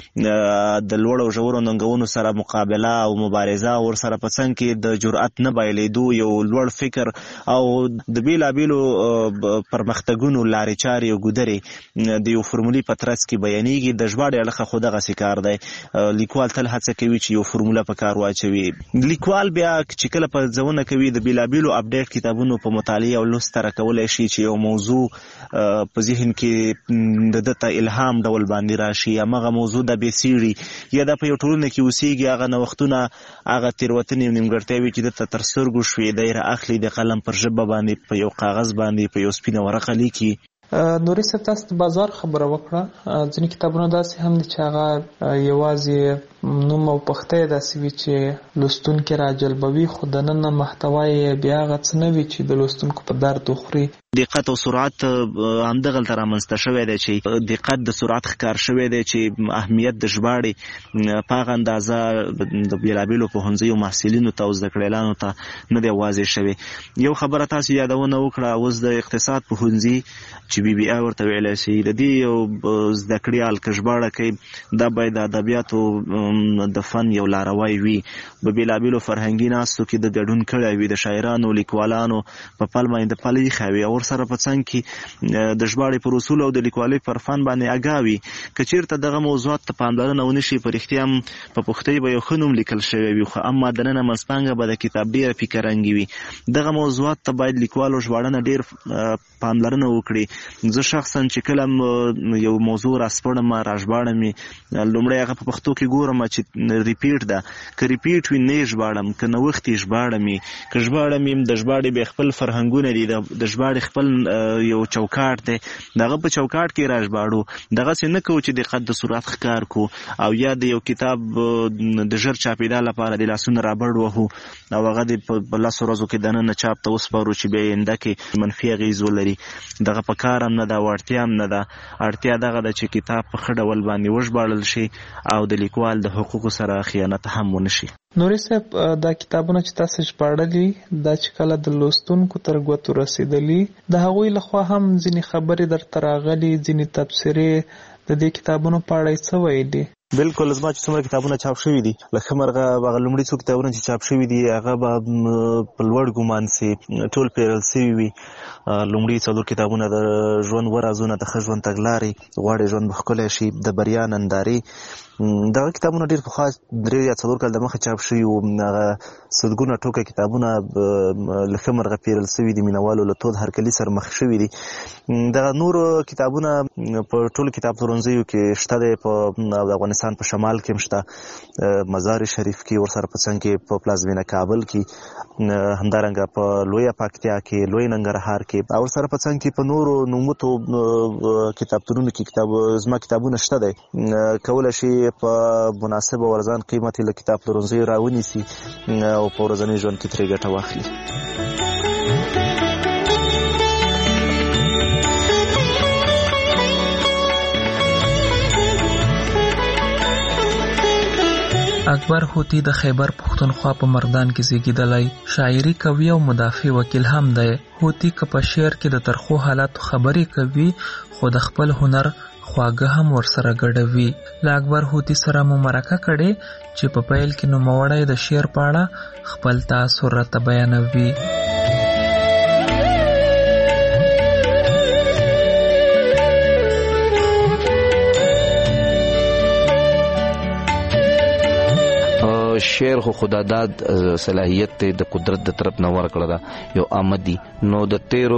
کې د لوړو او ژورو ننګونو سره مقابله او مبارزه، ورسره په څنګ کې د جرأت نه بایلېدو، یو لوړ فکر او د بیلابیلو پرمختګونو لارې چارې او ګودرې د یو فورمولې په ترڅ کې بیانېږي. د ژباړې اړخه خو دغسې کار دی. لیکوال تل هڅه کوي چې یو فورموله په کار واچوي. لیکوال بیا چې کله په ځونه کوي د بیلابیلو اپډیټ کتابونو په مطالعه او لوست سره کولی شي چې یو موضوع په ذهن کې د ده ته الهام ډول باندې راشي، همغه موضوع د بېڅېړي یا د په یو ټولنه کې اوسېږي، هغه نوښتونه، هغه تېروتنې او نیمګړتیاوې چې ده ته تر سترګو شوې، دی رااخلي د قلم پر ژبه باندې، په یو کاغذ باندې، په یو سپینه ورقه لیکي. نوري صاحب، تاسو د بازار خبره وکړه. ځینې کتابونه داسې هم دي چې هغه یوازې نوم او پښتۍ داسې وي چې لوستونکي راجلبوي، خو دننه محتوا یې بیا هغه څه نه وي چې د لوستونکو په درد وخوري. دقت او سرعت همدغلته رامنځته شوی دی چې دقت د سرعت ښکار شوی دی چې اهمیت د ژباړې په هغه اندازه د بیلابیلو پوهنځیو محصلینو ته او زده کړیالانو ته نه دی واضح شوی. یو خبره تاسو یادونه وکړه، اوس د اقتصاد پوهنځي چې BBA ورته ویلی شي، د دې یو زده کړیال که ژباړه کوي، دا باید د ادبیاتو د فن یو لاروی وي، په بېلابېلو فرهنګي ناستو کې د ګډون کړی وي، د شاعرانو لیکوالانو په پل باندې پل ایښی وي، او ورسره په څنګ کې د ژباړې پر اصولو او د لیکوالۍ پر فن باندې اګاه وي. که چېرته دغه موضوعات ته پاملرنه ونه شي، په رښتیا هم په پښتۍ به یو ښه نوم لیکل شوی وي، خو اما دننه منځپانګه به د کتاب ډېره فکرنګې وي. دغه موضوعات ته باید لیکوال او ژباړنه ډېر پاملرنه وکړي. زه شخصا چې کله یو موضوع راسپړم راژباړم لومړی هغه په پښتو کې ګورم چې ریپیټ ده، که ریپیټ وي نه یې ژباړم، که نوښت یې ژباړم، که ژباړم یم د ژباړې بیا خپل فرهنګونه دي، د ژباړې خپل یو چوکاټ دی، دغه په چوکاټ کې راژباړو. دغسې نه کوو چې د قد د صورت ښکار کو او یا د یو کتاب د ژر چاپېدا لپاره د لاسونه رابړ وهو او هغه د په لسو ورځو کې دننه چاپ ته وسپارو چې بیا آینده کې منفي اغېز ولري. دغه په کار هم نه ده او اړتیا هم نه ده. اړتیا دغه ده چې کتاب په ښه ډول باندې وژباړل شي او د لیکوال د حقوقو سره خیانت هم ونه شي. نوري صاحب، دا کتابونه چې تاسو ژباړلي دا چې کله د لوستونکو تر ګوتو رسېدلي، د هغوی لخوا هم ځینې خبرې درته راغلي، ځینې تبصرې د دې کتابونو په اړه یې څه ویلي؟ بالکل، زما چې څومره کتابونه چاپ شوي دي، له ښه مرغه هغه لومړي څو کتابونه چې چاپ شوي دي هغه به په لوړ ګمان سي ټول پیرل سوي وي. لومړي 4 کتابونه د ژوند ورازونه، د ښه ژوند تګلارې، غواړې ژوند به ښکلی شي، د بریا نندارې. دغه کتابونه ډېر پخوا 3 یا 4 کال دمخه چاپ شوي وو. هغه سلګونه ټوکه کتابونه له ښه مرغه پیرل سوي دي، مینوالو له تود هرکلي سره مخ شوي دي. دغه نورو کتابونه په ټولو کتاب پلورنځیو کې شته دی، په افغانستان په شمال کې هم شته، مزار شریف کې، ورسره په څنګ کې په پلازمینه کابل کې، همدارنګه په لویه پکتیا کې، لوی ننګرهار کې، او ورسره په څنګ کې په نورو نوموتو کتابتونونو کې زما کتابونه شته دی. کولی شي په مناسبه ورځان قیمت له کتاب پلورنځیو راونیسي او په ورځني ژوند کې ترې ګټه واخلي. اکبر هوتی د خیبر پښتونخوا په مردان کې زیږیدلی شاعري کوي او مدافع وکیل هم دی. هوتی که په شعر کې د ترخو حالاتو خبرې کوي، خو د خپل هنر خواږه هم ورسره ګډوي. له اکبر هوتی سره مو مرکه کړې چې په پیل کې نوموړی د شعر په اړه خپل تاثر راته بیانوي. شعر خو خداداد صلاحیت ته د قدرت د طرف نه ورکړه ده، یو آمدي. نو د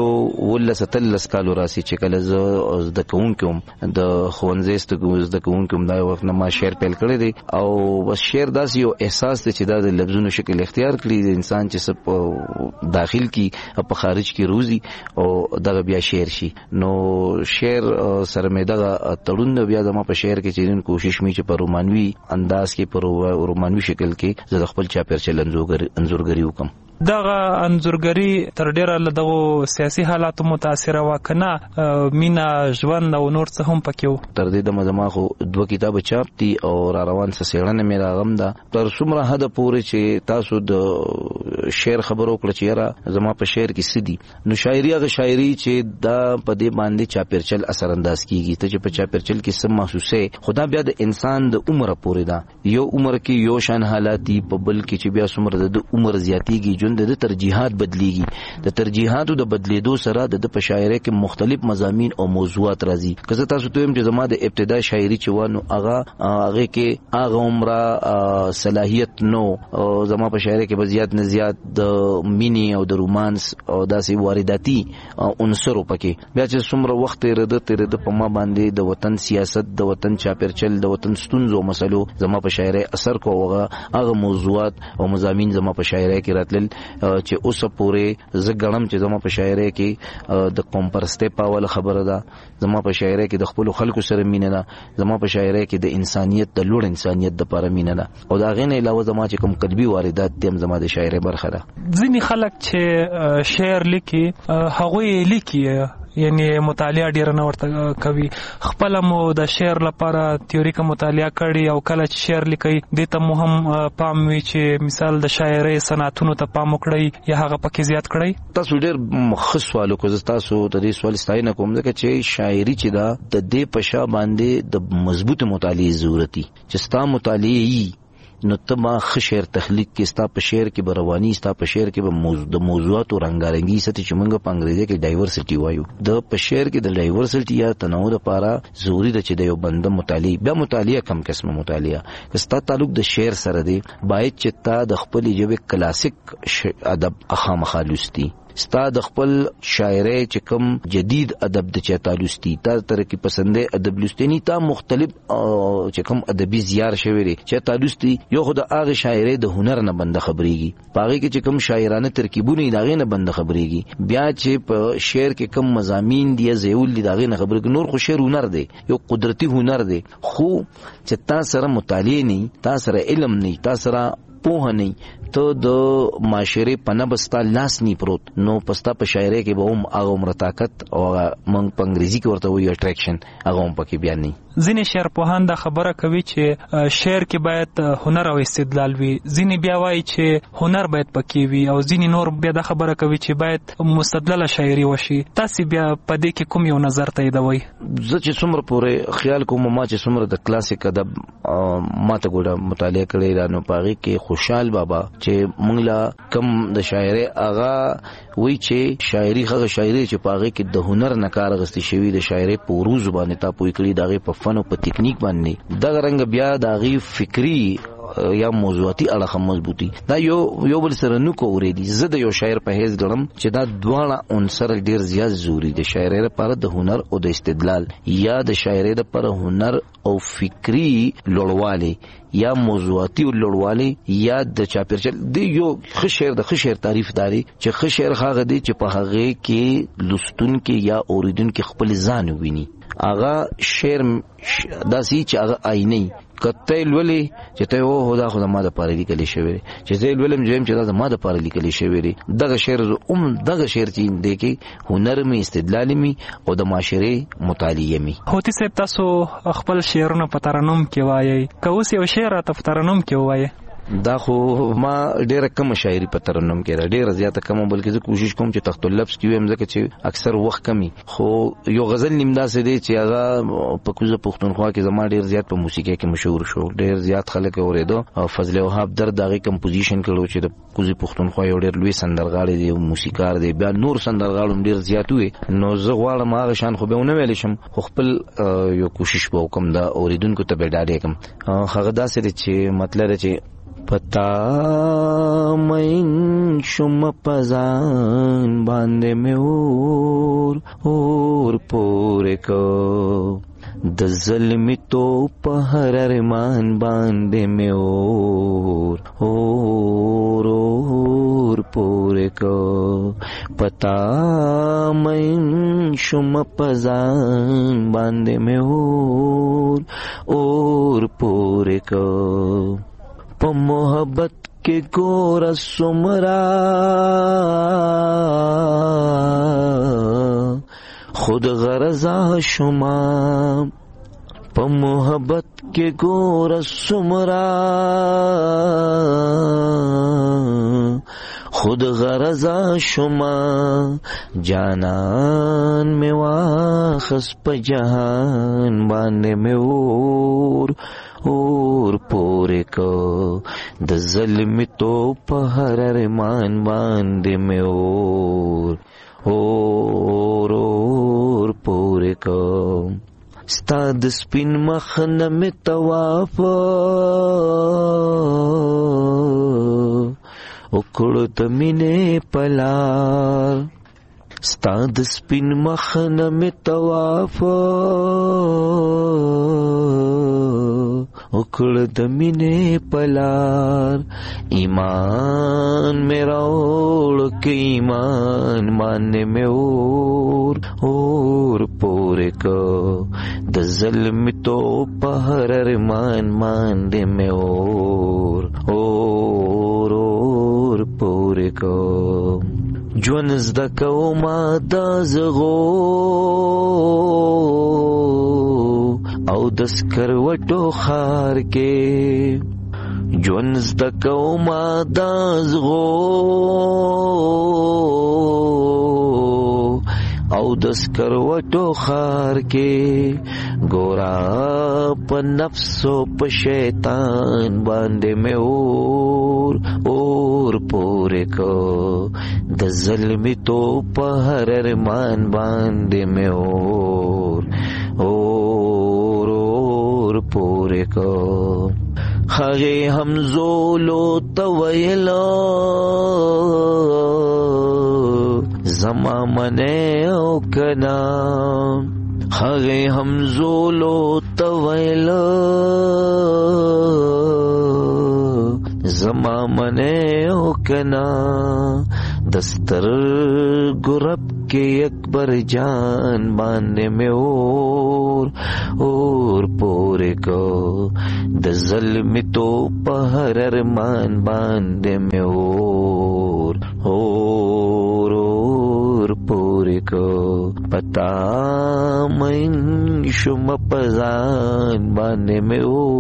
13 کالو راسي چې کله زه زده کوونکی وم، د ښوونځي زده کوونکی وم، دا وخت نه ما شعر پیل کړی دی. او بس شعر داسې یو احساس دی چې دا د لفظونو شکل اختیار کړي، د انسان چې څه داخل کی په خارج کې روزي او دغه بیا شعر شي. نو شعر سره مې دغه تړون بیا زما په شعر کې چې کوشش مې چې په رومانوي انداز کې، په رومانوي شکل کې زه د خپل چاپېریال انځورګري وکم. دغه انځورګري تر ډیره له دغه سیاسي حالاتو متاثره وکنه، مینا ژوند او نور څه هم پکې وو. تر دې د مزما خو 2 کتاب چاپ دي او را روان څه سیړنه مې راغم ده. تر څومره حد پورې چې تاسو د شعر خبرو کړ چې را زما په شعر کې سدي، نو شاعري هغه شاعري چې دا په دې باندې چاپېریال اثر انداز کیږي. ته چې په چاپېریال کې سم محسوسه خدا بیا د انسان د عمر پورې ده. یو عمر کې یو شان حالات په بل کې چې بیا څومره د عمر زیاتیږي، د ترجیحات بدلیږي. د ترجیحاتو د بدلیدو سره د په شاعرۍ کې مختلف مضامین او موضوعات راځي. که زه تاسو ته وایم چې زما د ابتدا شاعري چې وانه هغه کې هغه عمره صلاحیت نو، زما په شاعرۍ کې به زیات نه زیات د مینی او د رومانس او داسې وارداتي عنصر پکې. بیا چې څومره وخت تیرېده په ما باندې د وطن سیاست، د وطن چاپېریال، د وطن ستونزو مسلو زما په شاعرۍ اثر کوي. هغه موضوعات او مضامین زما په شاعرۍ کې راتلل چې اوس پورې زه ګڼم چې زما په شاعرۍ کې د قوم پرستۍ په اول خبره ده، زما په شاعرۍ کې د خپل خلکو سره مینه ده، زما په شاعرۍ کې د انسانیت، د لوړ انسانیت د لپاره مینه ده، او دا غینه علاوه زما چې کوم قلبي واردات دي زما د شاعرۍ برخه ده. ځینې خلک چې شعر لیکي هغوی لیکي یعنی مطالعه ډیر نه ورته کوي. خپل مو د شعر لپاره تیوریکه مطالعه کړي او کله چې شعر لیکي د ته مو هم پام وي چې مثال د شاعرۍ صنعتونو ته پام وکړي یا هغه پکې زیات کړي؟ تاسو ډیر مخصوص سوال کوئ. تاسو ته دې سوال ستاینه کوم ځکه چې شاعري چې دا د دې پشا باندې د مضبوط مطالعه ضرورتي چې ستا مطالعه نو ته ما خشیر تخلیق کې ستا په شعر کې بروانی ستا په شعر کې د موضوعات او رنگارنګي ست چې موږ په انګریزي کې ډایورسټي وایو. د په شعر کې د ډایورسټي یا تنوع لپاره ضروری ده چې د یو بنده مطالعه بیا مطالعه کم قسمه مطالعه ستا تعلق د شعر سره دی باید چې تا د خپل ژبې کلاسیک ادب اخامخا لوستي ستا د خپل شاعرۍ چې کوم جدید ادب د چا تعلقي تا ترقی پسندې ادب لوستنی تا مختلف چې کوم ادبي زیار شوی دی چې تعلقي یو خو د هغه شاعرۍ د هنر نه بنده خبريږي پاره کې چې کوم شاعرانه ترکیبونه داغه نه بنده خبريږي بیا چې په شعر کې کوم مضامین دی زیول دی داغه نه خبريږي. نور خو شعر هنر دی یو قدرتي هنر دی خو چې تا سره مطالعه نه تا سره علم نه تا سره پوه نه ته د معاشري پنبستا لاس نی پروت نو پستا په شاعرۍ کې به هم هغه عمر طاقت او موږ په انګریزي کې ورته وایو اټریکشن هغه هم پکې بیان نه. ځینې شعر پوهان دا خبره کوي چې شعر کې باید هنر او استدلال وي. ځینې بیا وایي چې هنر باید پکې وي او ځینې نور بیا دا خبره کوي چې باید مستدلله شاعري وشي. تاسو بیا په دې کې کوم یو نظر تاییدوي؟ زه چې څومره پورې خیال کوم ما چې څومره د کلاسیک ادب ماته ګوډه مطالعه کړی را نو پاغي کې خوشحال بابا چې موږ لا کم د شاعرۍ اغا وی چې شاعري هغه شاعري چې پاغي کې د هنر نه کار غستې شوی د شاعرۍ په روز باندې تا پوي کړی دغه په فن او په ټیکنیک باندې دغه رنګ بیا دغه فکری یا موضوعاتي اړه مضبوطی دا یو بل سره نو کووري دي. زه د یو شاعر په هیڅ ګڼم چې دا دواړه عنصر ډیر زیات ضروری دي شاعرۍ لپاره د هنر او د استدلال یا د شاعرۍ لپاره هنر او فکری لوړوالی یا موضوعاتي لوړوالی یا د چاپیرچل دی. یو خشعر د خشعر تعریف داري چې خشعر هغه دی چې په هغه کې لستون کې یا اوریدون کې خپل ځان ویني هغه شعر داسي چې هغه آینه کته لولي چې ته هو دا خو د ما د پاره لیکل شوی چې زه ولم جیم چې دا د ما د پاره لیکل شوی دی دغه شعر دغه شعر چې دی کې هنر می استدلال می او د معاشري مطالعه می. هوتی صاحب تاسو خپل شعرونه په ترنم کې وایي کوس یو شعر ته په ترنم کې وایي؟ دا خو ما ډیره کم شاعري په ترنم کې ډیره زیاته کم بلکې زه کوشش کوم چې تخت اللفظ کې ویم ځکه چې اکثر وخت کمی خو یو غزل نیمدا سي دي چې هغه په کوزه پښتونخوا کې زما ډیر زیات په موسیقي کې مشهور شو ډیر زیات خلک اوریدو او فضل وهاب در دغه کمپوزیشن کړو چې د کوزه پښتونخوا یو ډیر لوی سندرغاړی دی موسیقار دی بیا نور سندرغاړو ډیر زیات وي نو زه غواړم هغه شان خو به ونه ویل شم خو خپل یو کوشش به وکم دا اوریدونکو ته به ډاډه کم هغه داسې چې مطلب چې پتا مین شم پزان باندې مې اور پورې کو د ظلمي تو په هر ارمان باندې مې اور پورې کو پتا مین شم پزان باندې مې اور پورې کو په محبت کې ګور سمرا خود غرضا شما په محبت کې ګور سمرا خود غرضا شما جانان میں واخس په جهان باندې میں اور پورې کو د ظلم تو په هر ارمان باندې مې اور پورې کو ستا د سپین مخ نه مې طواف وکړو د مینې پلار ستا د سپین مخ نه مې طواف وکړ د مینې پلار ایمان مې راوړ کې ایمان باندې مې اور پورې کو د ظلم تو په هر ارمان باندې مې اور پورې کو ژوند زده کومه د زغو او د سکروټو خار کې ژوند زده کومه د زغو او د سکروټو خار کې ګورا په نفس او په شیطان باندې مې اور پورې کو د ظلمي تو په هر ارمان باندې مې اور پورې کو خغه همزولو تویلو زما منه او کنا خغه همزولو تویلو زما منه او کنا دستر گرب کے اکبر جان باندې میں اور پورے کو د ظلم تو پہر ارمان باندې میں اور پورے کو پتا من شم پزان باندې میں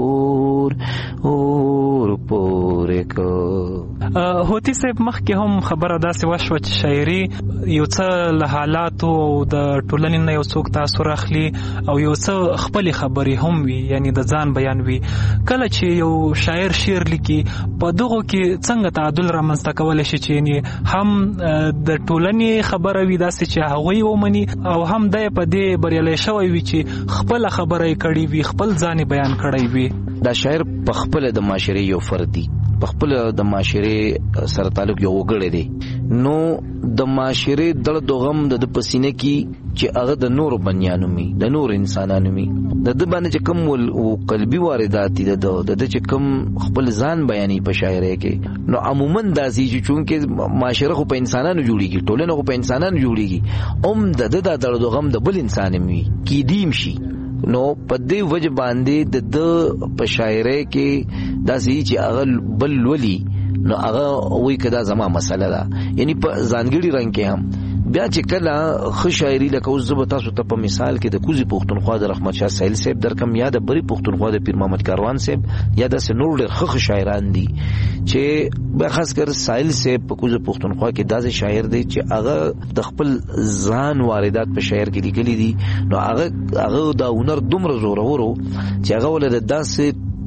اور پورے کو. هوتی صاحب مخکې هم خبره داسې وشوه چې شاعري یو څه له حالاتو او د ټولنې نه یو څوک تاثر اخلي او یو څه خپلې خبرې هم وي، یعنی د ځان بیان وي. کله چې یو شاعر شعر لیکي په دغو کې څنګه تعادل رامنځته کولی شي چې یعنی هم د ټولنې خبره وي داسې چې هغوی ومني او هم دی په دې بریالی شوی وي چې خپله خبره یې کړې وي، خپل ځان یې بیان کړی وي. دا شاعر په خپله د معاشرې یو فرد دی، په خپله د معاشرې سره تعلق یو وګړی دی، نو د معاشرې درد و غم د پسینه کې چې هغه د نور بنیانو می د نور انسانانو می د د باندې چې کم قلبي واردات دي د چې کم خپل ځان بیانې په شاعرۍ کې، نو عموما داسې چې چونکې معاشره خو په انسانانو جوړیږي، ټولنه خو په انسانانو جوړیږي، د درد و غم د بل انسان می کیدیم شي، نو په دې وجه باندې د په شاعرۍ کې داسې چې هغه بل ولي نو هغه وایي که دا زما مسله ده، یعنی په ځانګړي رنګ کې هم بیا چې کله ښه شاعري لکه اوس زه به تاسو ته په مثال کې د کوزي پښتونخوا د رحمت شاه سایل صاحب درکم، یا د بری پښتونخوا د پیر محمد کاروان صاحب، یا داسې نور ډېر ښه شاعران دي چې بیا خاص کر سایل صاحب په کوزي پښتونخوا کې داسې شاعر دی چې هغه د خپل ځان واردات په شاعر کې لیکلي دي، نو هغه دا هنر دومره زورورو چې هغه ولې داسې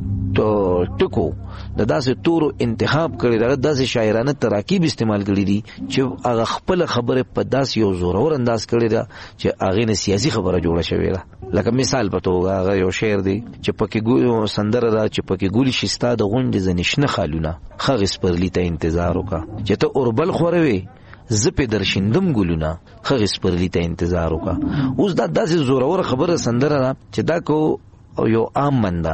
ټکو د داسې تورو انتخاب کړی، داسې شاعرانه تراکیب استعمال کړي دي چې هغه خپل خبره په داسې یو زورور انداز کړی ده چې هغه نه سیاسي خبره جوړه شوې ده. لکه مثال په توګه هغه یو شعر دی چې پکې سندره ده چې پکې ګولي شستا د غونډې زنشنه خالونه خغ سپرلی ته انتظار وکړه چې ته اوربل خوروي زپې درشندم ګلونه خغ سپرلی ته انتظار وکړه. اوس دا داسې زورور خبره سندره ده چې دا کو یو عام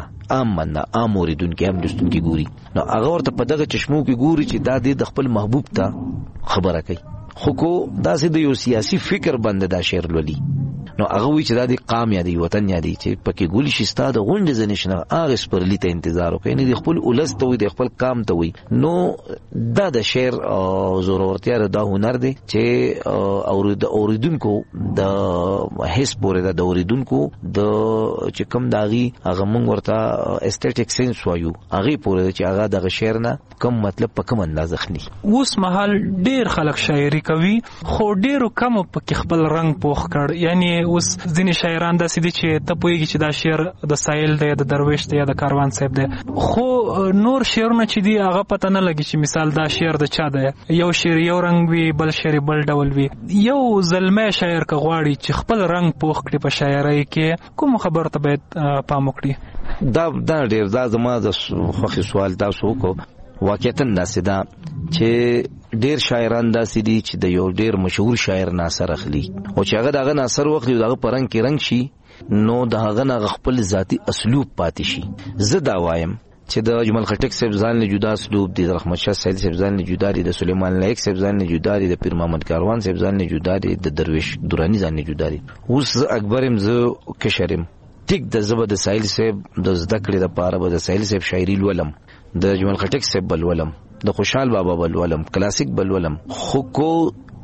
اوریدونکي هم دوستونکي ګوري، نو هغه ورته په دغه چشمو کې ګوري چې دا د خپل محبوب ته خبره کوي، خو کو داسې د یو سیاسي فکر باندې دا شعر لولي، نو هغه وی چې دا د قام یا د وطن یا دی چې پکې ګولي شستا د غونډې زنشنه هغه سپرلی ته انتظار وکړي، یعنی د خپل ولس ته وي، د خپل قام ته وي. نو دا د شعر زورورتیا دا هنر دی چې اوریدونکو د حس پورې د اوریدونکو د چې کم داغي هغه مونږ ورته استټیک سنس وایو هغه پورې چې هغه د شعر نه کم مطلب په کم انداز اخلي. اوس مهال ډیر خلک شاعري کوي خو ډیرو کم په خپل رنگ پوخ کړ، یعنی اوس ځینې شاعران داسې دي چې ته پوهېږي چې دا شعر د سایل دی، د درویش دی، یا د کاروان صاحب دی، خو نور شعرونه چې دي هغه پته نه لګي چې مثال دا شعر د چا دی، یو شعر یو رنگ وي، بل شعر بل ډول وي. یو زلمی شاعر که غواړي چې خپل رنگ پوخ کړي په شاعرۍ کې کوم خبر ته باید پام وکړي؟ دا ډېر دا زما د خوښې سوال تاسو وکړو. واقعیتا داسې ده چې ډیر شاعران داسې دي چې د یو ډیر مشهور شاعر ناصر اخلي او چې هغه دغه ناصر واخلي او دغه پرنګ کې رنگ شي، نو دغه نه خپل ذاتی اسلوب پاتې شي. زه دا وایم چې د جمال خټک صاحب ځان له جدا اسلوب دی، د رحمت شاه سید صاحب ځان له جدا دی، د سلیمان لایق صاحب ځان له جدا دی، د پیر محمد کاروان صاحب ځان له جدا دی، د درویش درانی ځان له جدا دی. اوس اکبرم زه کشرم ټیک د زبد سایل صاحب د زده کړې لپاره به د سایل صاحب شاعري ولم، د جمال خټک صاحب بل ولم، د خوشحال بابا بل ولم، کلاسیک بل ولم، خو کو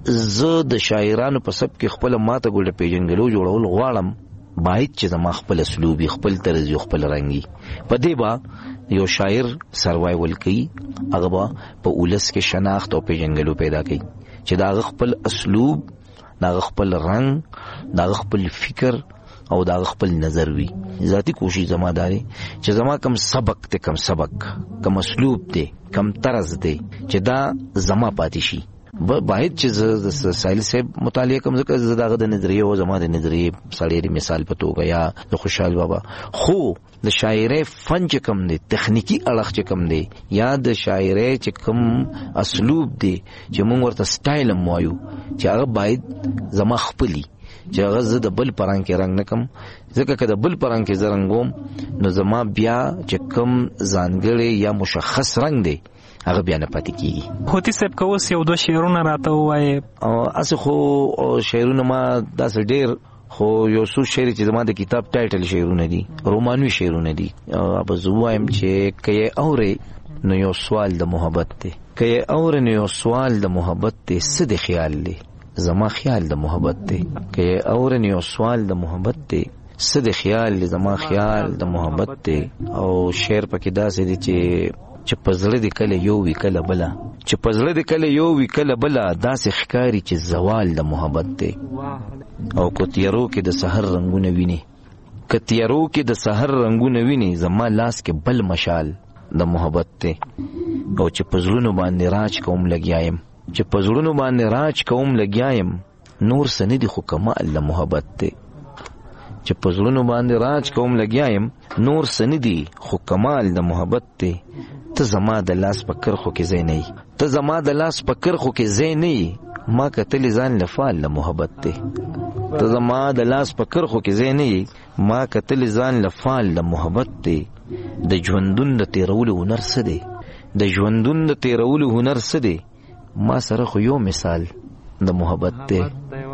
زه د شاعرانو په سب کې خپل ماته ګوډه پیژنګلو جوړول غواړم، باید چې زما خپل اسلوبي، خپل طرز، خپل رنگي په دې با یو شاعر سروایول کوي، هغه با په ولس کې شناخت او پیژنګلو پیدا کوي چې دا خپل اسلوب، دا خپل رنگ، دا خپل فکر او دا خپل نظر وي. ذاتی کوشش زما داري چې زما کم سبق ته کم سبق، کم اسلوب دی، کم طرز دی چې دا زما پاتې شي. باید چې د سایل صاحب مطالعه کوم ځکه زه دغه د نظریه او زما د نظریه سړی مثال په توګه یا د خوشحال بابا، خو د شاعرۍ فن چې کم دی، تخنیکی اړخ چې کم دی، یا د شاعرۍ چې کم اسلوب دی چې موږ ورته سټایل هم وایو، چې هغه باید زما خپلی، چې هغه زه د بل پرنګ کې رنګ نکم، ځکه که د بل پرنګ کې زه رنګوم نو زما بیا چې کم ځانګړی یا مشخص رنګ دی هغه بیا نه پاتې کیږي. هوتی صاحب که اوس یو دوه شعرونه راته ووایې. اسې خو شعرونه ما داسې ډېر، خو یو څو شعر چې زما د کتاب ټایټل شعرونه دي، رومانوي شعرونه دي. به زه ووایم چې که یې اورې نو یو سوال د محبت دی، که یې اورې نو یو سوال د محبت دی، څه د خیال دی زما خیال د محبت دی، که یې اورې نو یو سوال د محبت دی، څه د خیال دی زما خیال د محبت دی. او شعر پکې داسې دی چې پزړه دی کله یو وی کله بلا، چې پزړه دی کله یو وی کله بلا، داسې ښکاری چې زوال د محبت دی. او کو تیارو کې د سحر رنگونه ویني، که تیارو کې د سحر رنگونه ویني، زما لاس کې بل مشال د محبت دی. او چې پزړونو باندې راج کوم لګیایم، چې پزړونو باندې راج کوم لګیایم، نور سندي خو کمال د محبت دی. چې پزړونو باندې راج کوم لګیایم، نور سندي خو کمال د محبت دی. ته زما د لاس په کرخو کې ځای نه یې، ته زما د لاس په کرخو کې ځای نه یې، ما کتلې ځان له فال د محبت دی. ته زما د لاس په کرخو کې ځای نه یې، ما کتلې ځان له فال د محبت دی. د ژوندون د تیرولو هنر څه دی، د ژوندون د تیرولو هنر څه دی، ما سره خو یو مثال د محبت دی.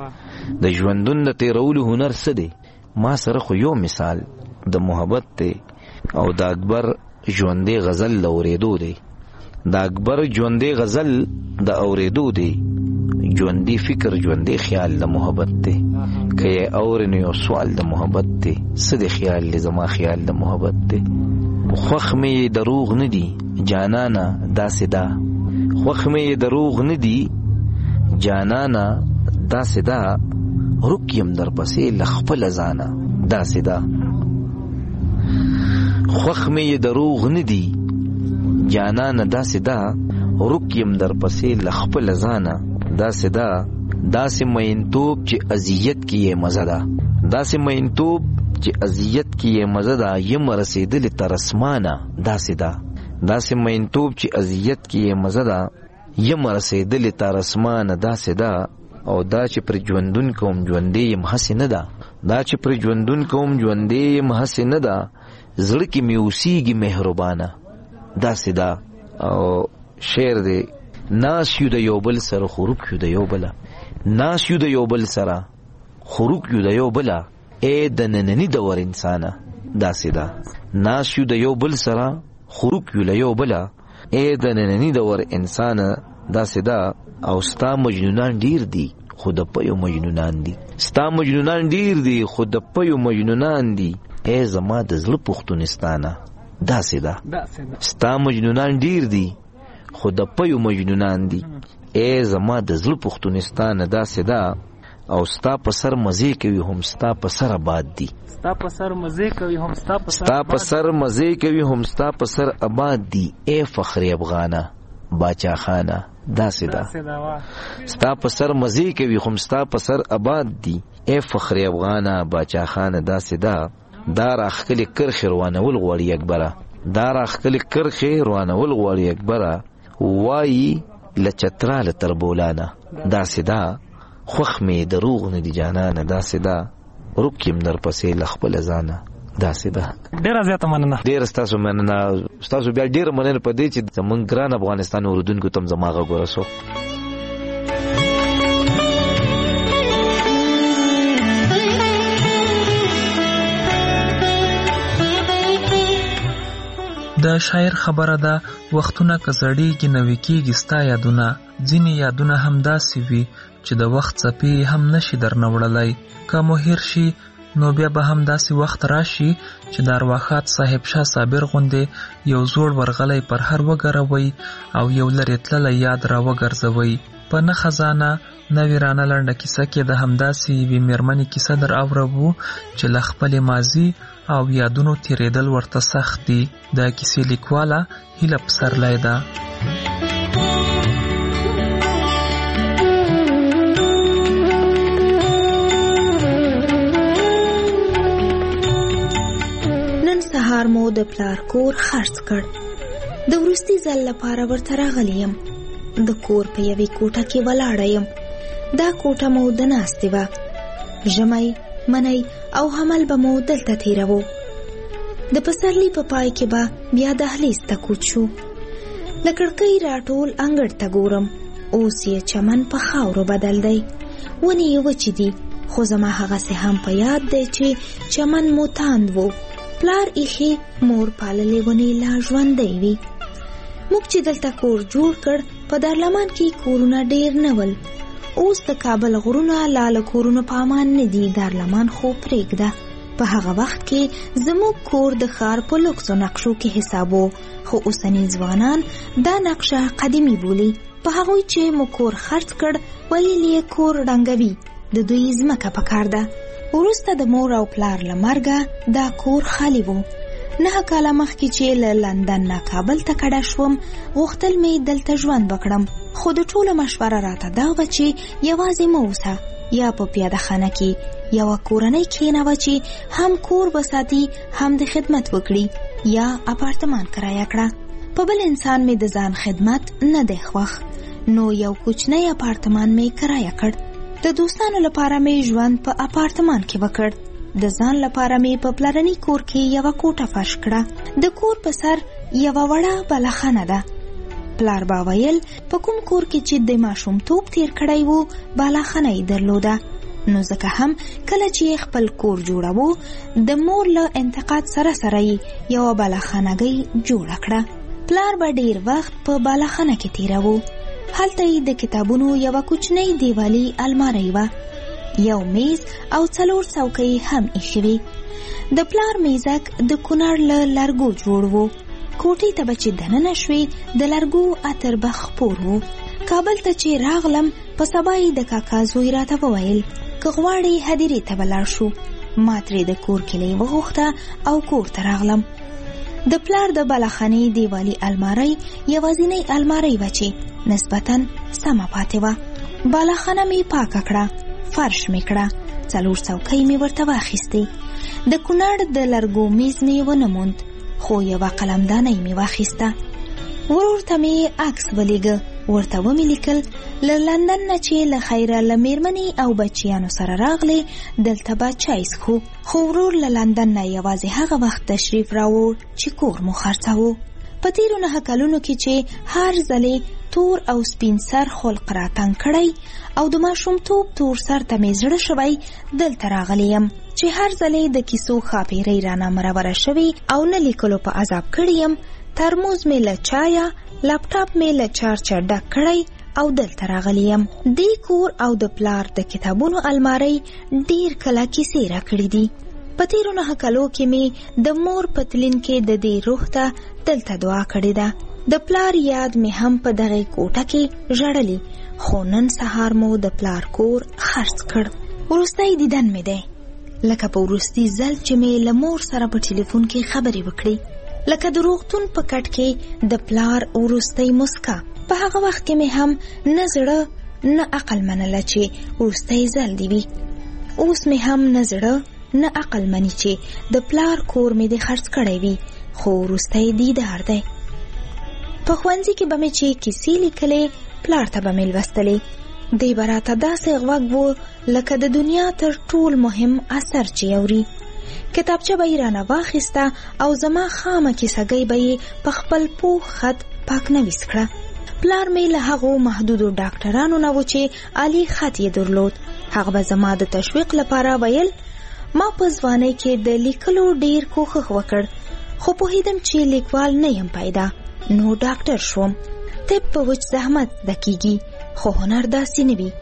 د ژوندون د تیرولو هنر څه دی، ما سره خو یو مثال د محبت دی. او د اکبر ژوندې غزل د اورېدو دی، د اکبر ژوندې غزل د اورېدو دی. ژوندې فکر ژوندې خیال د محبت دی، که یې اورې نو یو سوال د محبت دی، څه د خیال دی زما خیال د محبت دی. خوښ مې دروغ نه دی جانانه داسې دا، خوښ مې دروغ نه دی جانانه داسې دا، رک یم در پسې له خپله ځانه داسې دا. خوښ مې دروغ نه دی جانانه داسې دا، رک یم در پسې له خپله ځانه داسې دا. داسې مینتوب چې اذیت کې یې مزه ده، داسې مینتوب چې اذیت کې یې مزه ده، یم رسېدلې تر اسمانه داسې ده. داسې مینتوب چې اذیت کې یې مزه ده، یم رسېدلې تر اسمانه داسې ده. او دا چې پر ژوندون کوم ژوندې یم هسې نه ده، دا چې پر ژوندون کوم ژوندې یم هسې نه ده، زړه کې مې اوسېږي مهربانه داسې ده. او شعر دی، ناس یو د یو بل سره خروک یو د یو بله، ناس یو د یو بل سره خروک یو د یو بله، ای د ننني دور انسانه داسې ده. ناس یو د یو بل سره خروک یو د یو بله، ای د ننني دور انسانه داسې ده. او ستا مجنونان ډیر دي خو د پیو مجنونان دي، ستا مجنونان ډیر دي خو د پیو مجنونان دي، ای زما د زړه پښتونستانه داسې ده. ستا مجنونان ډیر دي خو د پیو مجنونان دي، ای زما د زړه پښتونستانه داسې ده. او ستا په سر مزه کوي هم ستا په سر آباد دي، ستا په سر مزه کوي هم ستا په ستا په سر مزه کوي هم ستا په سر آباد دي، ای فخر افغانه باچا خانه داسې ده. ستا په سر مزه کوي هم ستا په سر آباد دي، ای فخر افغانه باچا خانه داسې ده. دا راخکلي کرخې روانول غواړي اکبره، دا راخکلي کرخې روانول غواړي اکبره، وایي له چتراله تر بولانه داسې ده. خوښ مې دروغ نه دي جانانه داسې ده، رک یم در پسې له خپله ځانه داسې ده. ډیره زیاته مننه. ډیره ستاسو مننه. ستاسو بیا ډیره مننه په دې چې زمونږ ګران افغانستان اوریدونکو ته هم زما غږ ورسو. د شاعر خبره ده، وختونه که زړیږي نوي کېږي ستا یادونه، ځینې یادونه هم داسې وي چې د وخت څپې هم نشي درنه وړلی. که مو هیر شي نو بیا به هم داسې وخت راشي چې د ارواښاد صاحب شاه صابر غوندې یو زوړ ورغلی پر هر وګروئ او یو لرې تللی یاد را وګرځوئ. په نه خزانه نه ویرانه لنډه کیسه کې د همداسې یوې مېرمنې کیسه در اورو چې له خپلې ماضي او یادونو تیریدل ورته سخت دي. د کیسې لیکواله هیله پسرلی ده. سهار مو د پلار کور خرڅ کړ. د وروستي ځل لپاره ورته راغلی یم. د کور په یوې کوټه کې ولاړه یم. دا کوټه مو د ناستې وه. ژمی، منی او حمل به مو دلته تیروو. د پسرلي په پای کې به بیا دهلیز ته کوچ شو. د کړکۍ راټول انګړ ته ګورم. اوس یې چمن په خاورو بدل دی. ونې یې وچې دي، خو زما هغسې هم په یاد دی چې چمن مو تاند و. پلار ایخي مور پاللې ونې لا ژوندی وي. موږ چې دلته کور جوړ کړ په دارلمان کې کورونه ډیر نه ول. اوس د کابل غرونه لاله کورونه په امان نه دي. دارلمان خو پرېږده. په هغه وخت کې زموږ کور د ښار په لوکسو نقشو کې حسابو، خو اوسني ځوانان دا نقشه قدیمي بولي. په هغوی چې مو کور خرڅ کړ ویل یې کور ړنګوي، د دوی ځمکه پکار ده. وروسته د مور او پلار له مرګه دا کور خالی وو. 9 کاله مخکې چې له لندن نه کابل ته کډه شوم، غوښتل مې دلته ژوند وکړم، خو د ټولو مشوره راته دا وه چې یوازې مه اوسه، یا په پیاده خانه کې یوه کورنۍ کښېنوه چې هم کور وساتي هم د خدمت وکړي، یا اپارتمان کرایه کړه. په بل انسان مې د ځان خدمت نه دی خوښ، نو یو کوچنی اپارتمان مې کرایه کړ. د دوستانو لپاره مې ژوند په اپارتمان کې وکړ. د ځان لپاره مې په پلرني کور کې یوه کوټه فرش کړه. د کور په سر یوه وړه بلخانه ده. پلار با ویل په کوم کور کې چې د ماشومتوب تیر کړی وو بلخانه یې درلوده. نو ځکه هم کله چې خپل کور جوړوو د مور له انتقاد سره سره یې یوه بلخانهګۍ جوړه کړه. پلار به ډیر وخت په بلخانه کې تیروو. هلته یې د کتابونو یوه کوچنۍ دیوالي الماری وه. یو میز او 4 څوکۍ هم ایښې وې. د پلار میزک د کونړ له لرګو جوړ وو. کوټې ته به چې دننه شوې د لرګو عطر به خپور وو. کابل ته چې راغلم په سبا یې د کاکا زوی راته وویل که غواړې هدیرې ته به لاړ شو. ما ترې د کور کیلۍ وغوښته او کور ته راغلم. د پلار د بلخانې دیوالي الماری یوازینۍ الماری وه چې نسبتاً سمه پاتې وه. بلخانه مې پاکه کړه، فرش مې کړه، 4 څوکۍ مې ورته واخیستې. د کونړ د لرګو میز مې ونه موند، خو یوه قلمدانۍ مې واخیسته. ورور ته مې عکس ولیږه. ورته ومې لیکل له لندن نه چې له خیره له میرمنې او بچیانو سره راغلی دلته به چای څښو. خو ورور له لندن نه یوازې هغه وخت تشریف راوړ چې کور مو خرڅاوه. په تیرو 9 کلونو کې چې هر ځلې تور او سپین سر خلق راتنګ کړی او د ماشومتوب تور سر ته مې زړه شوی دلته راغلی یم چې هر ځلې د کیسو ښاپیرۍ رانه مروره شوي او نه لیکلو په عذاب کړی یم. ترموز مې له چایه، لپټاپ مې له چارچه ډک کړی او دلته راغلی یم. دې کور او د پلار د کتابونو الماری ډیر کله کیسې راکړي دي. په تیرو 9 کلو کې مې د مور په تلین کې د دې روح ته دلته دعا کړې ده. د پلار یاد مې هم په دغه کوټه کې ژړلی، خو نن سهار مو د پلار کور خرڅ کړ. وروستی دیدن مې دی، لکه په وروستي ځل چې مې له مور سره په ټلیفون کې خبرې وکړې، لکه د روغتون په کټ کې د پلار وروستی مسکا. په هغه وخت کې مې هم نه زړه نه عقل منله چې وروستی ځل دی وي. اوس مې هم نه زړه نه عقل مني چې د پلار کور مې د خرڅ کړی وي، خو وروستی دیدار دی. په ښوونځي کې به مې چې کیسې لیکلې، پلار ته به مې لوستلې. دی به راته داسې غوږ و لکه د دنیا تر ټول مهم اثر چې اوري. کتابچه به یې رانه واخیسته او زما خامه کیسهګۍ به یې په خپل پوخ خط پاک نویس کړه. پلار مې له هغو محدودو ډاکټرانو نه و چې عالی خط یې درلود. هغه به زما د تشویق لپاره ویل. ما په ځوانۍ کې د لیکلو ډیر کوښښ وکړ، خو پوهیدم چې لیکوال نه یم پیدا، نو ډاکټر شوم. طب په وچ زحمت زده کیږي، خو هنر داسې نه وي.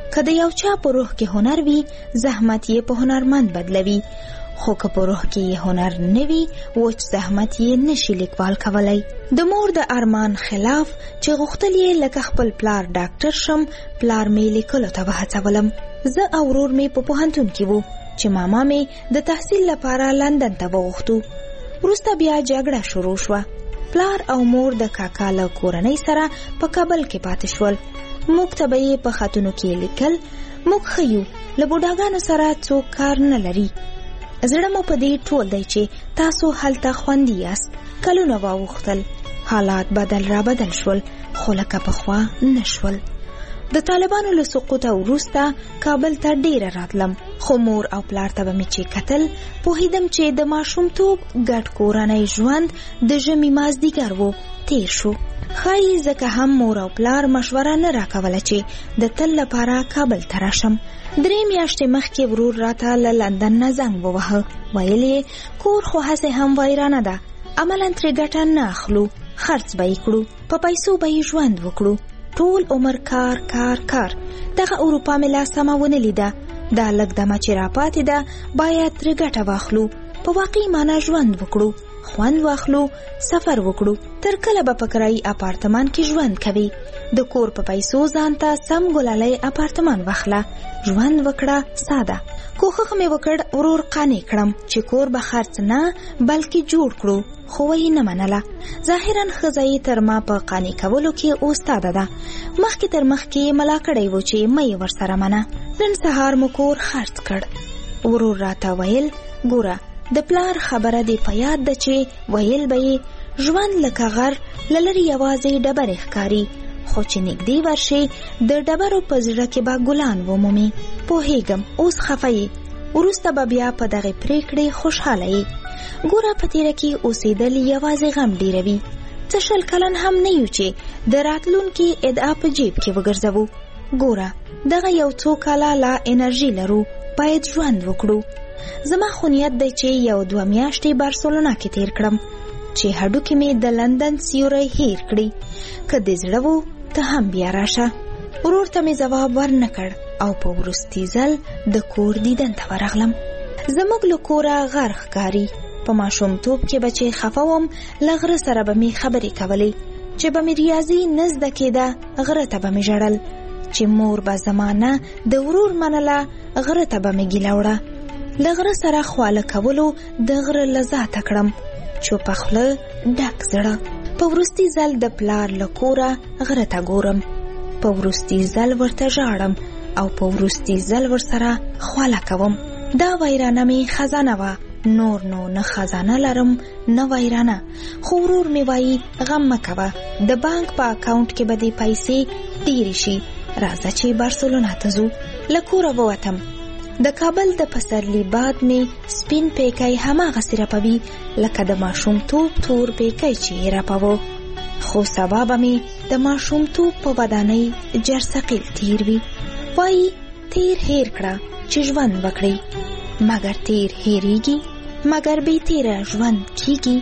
که د یو چا په روح کې هنر وي، زحمت یې په هنرمند بدلوي، خو که په روح کې یې هنر نه وي، وچ زحمت یې نشي لیکوال کولی. د مور د ارمان خلاف چې غوښتل یې لکه خپل پلار ډاکټر شم، پلار مې لیکلو ته وهڅولم. زه او ورور مې په پوهنتون کې وو چې ماما مې د تحصیل لپاره لندن ته وغوښتو. وروسته بیا جګړه شروع شوه. پلار او مور د کاکا له کورنۍ سره په کابل کې پاتې شول. موږ ته به یې په خطونو کې لیکل، موږ ښه یو، له بوډاګانو سره څوک کار نه لري. زړه مو په دې ټول دی چې تاسو هلته خوندي یاست. کلونه واوښتل، حالات بدل شول، خو لکه پخوا نه شول. د طالبانو له سقوطه وروسته کابل ته ډیره راتلم، خو مور او پلار ته به مې چې کتل پوهیدم چې د ماشومتوب ګډ کورنۍ ژوند د ژمي مازدیګر و تیر شو. ښایي ځکه هم مور او پلار مشوره نه راکوله چې د تل لپاره کابل ته راشم. 3 میاشتې مخکې ورور راته له لندن نه زنګ ووهه، ویل یې کور خو هسې هم ویرانه ده، عملاً ترې ګټه نه اخلو، خرڅ به یې کړو، په پیسو به یې ژوند وکړو، ټول عمر کار کار کار. دغه اروپا مې لا سمه ونه لیده، دا لږ دمه چې راپاتې ده باید ترې ګټه واخلو، په واقعي معنا ژوند وکړو، خوند واخلو، سفر وکړو. تر کله به په کرایي اپارتمان کې ژوند کوي؟ د کور په پیسو ځان ته سم ګلالی اپارتمان واخله، ژوند وکړه ساده. کوښښ مې وکړ ورور قانع کړم چې کور به خرڅ نه بلکې جوړ کړو، خو یې نه منله. ظاهراً ښځه یې تر ما په قانع کولو کې استاده ده. مخکې تر مخکې ملا کړی و چې مه یې ورسره منه. نن سهار مو کور خرڅ کړ. ورور راته ویل ګوره د پلار خبره دې په یاد ده چې ویل به یې ژوند لکه غر له لرې یوازې ډبرې ښکاري، خو چې نږدې ورشي د ډبرو په زړه کې به ګلان ومومي. پوهیږم اوس خفه یې، وروسته به بیا په دغې پریکړې خوشحاله یې. ګوره په تیره کې اوسېدل یوازې غم ډیروي. څه 20 کلن هم نه یو چې د راتلونکي ادعا په جیب کې وګرځوو. ګوره دغه یو څو کاله لا انرژي لرو، باید ژوند وکړو. زما خو نیت دی چې 1-2 میاشتې بارسلونا کې تیر کړم چې هډوکې مې د لندن سیوری هیر کړي. که دې زړه وو ته هم بیا راشه. ورور ته مې ځواب ورنه کړ او په وروستي ځل د کور دیدن ته ورغلم. زموږ له کوره غر ښکاري. په ماشومتوب کې به چې خفه وم له غره سره به مې خبرې کولې، چې به مې ریاضي نه زده کېده غره ته به مې ژړل، چې مور به زما نه د ورور منله غره ته به مې ګیله وړه. له غره سره خواله کولو د غره لذاته کړم، چوپه خوله ډک زړه. په وروستي ځل د پلار له کوره غره ته ګورم، په وروستي ځل ورته ژاړم او په وروستي ځل ورسره خواله کوم. دا ویرانه مې خزانه وه، نور نو نه خزانه لرم نه ویرانه. خو ورور مې وایي غم مه کوه، د بانک په اکاونټ کې به دې پیسې ډېرې شي، راځه چې بارسلونا ته ځو. له کوره ووتم. د کابل د پسرلي باد مې سپین پیکی هماغسې رپوي لکه د ماشومتوب تور پیکی چې یې رپوه. خو سبا به مې د ماشومتوب په ودانۍ جرثقیل تیر وي. وایي تیر هیر کړه چې ژوند وکړي، مګر تیر هیریږي، مګر بې تیره ژوند کیږي،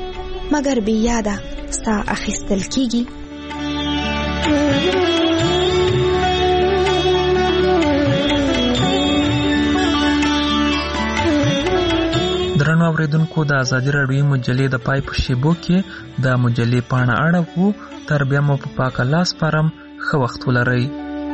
مګر بې یاده سا اخیستل کیږي. درنو اوریدونکو، د ازادي راډیو مجلې د پای په شیبو کې د مجلې پاڼه اړوو. تر بیا مو په پاک الله سپارم. ښه وخت ولرئ.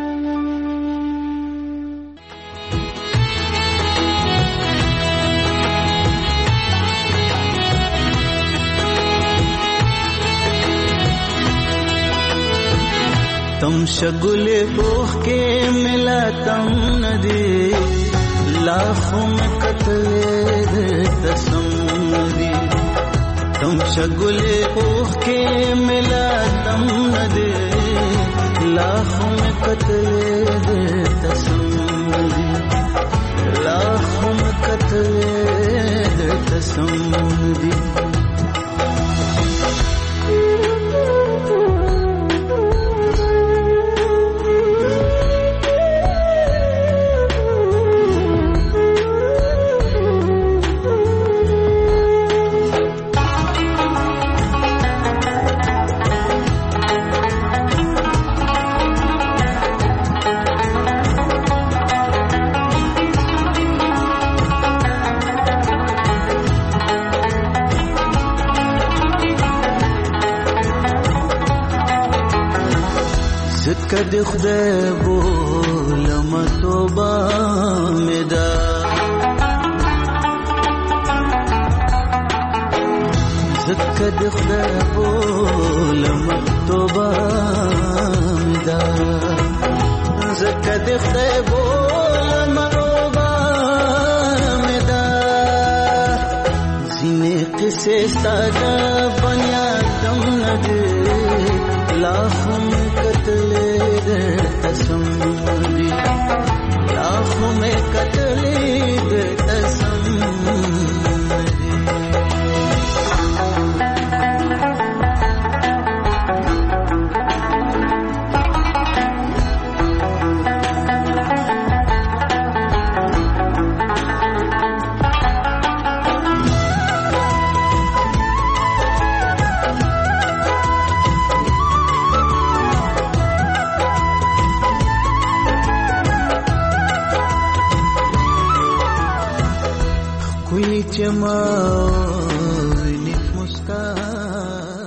تم شگل اوخ کے ملا تم ندی لاکھوں میں قتل تسم ندی. تم شگل اوخ کے ملا تم ندی لاکھوں میں قتل تسم ندی. لاکھوں میں قتل تسم ندی. زکه د خدای بولم توبه مې ده زکه د خدای بولم توبه مې ده زکه د خدای بولم توبه مې ده ځینې قصې ستا د بنیادم نه دي لا هم کتلې درته سم دي لا هم کتلې درته سم چما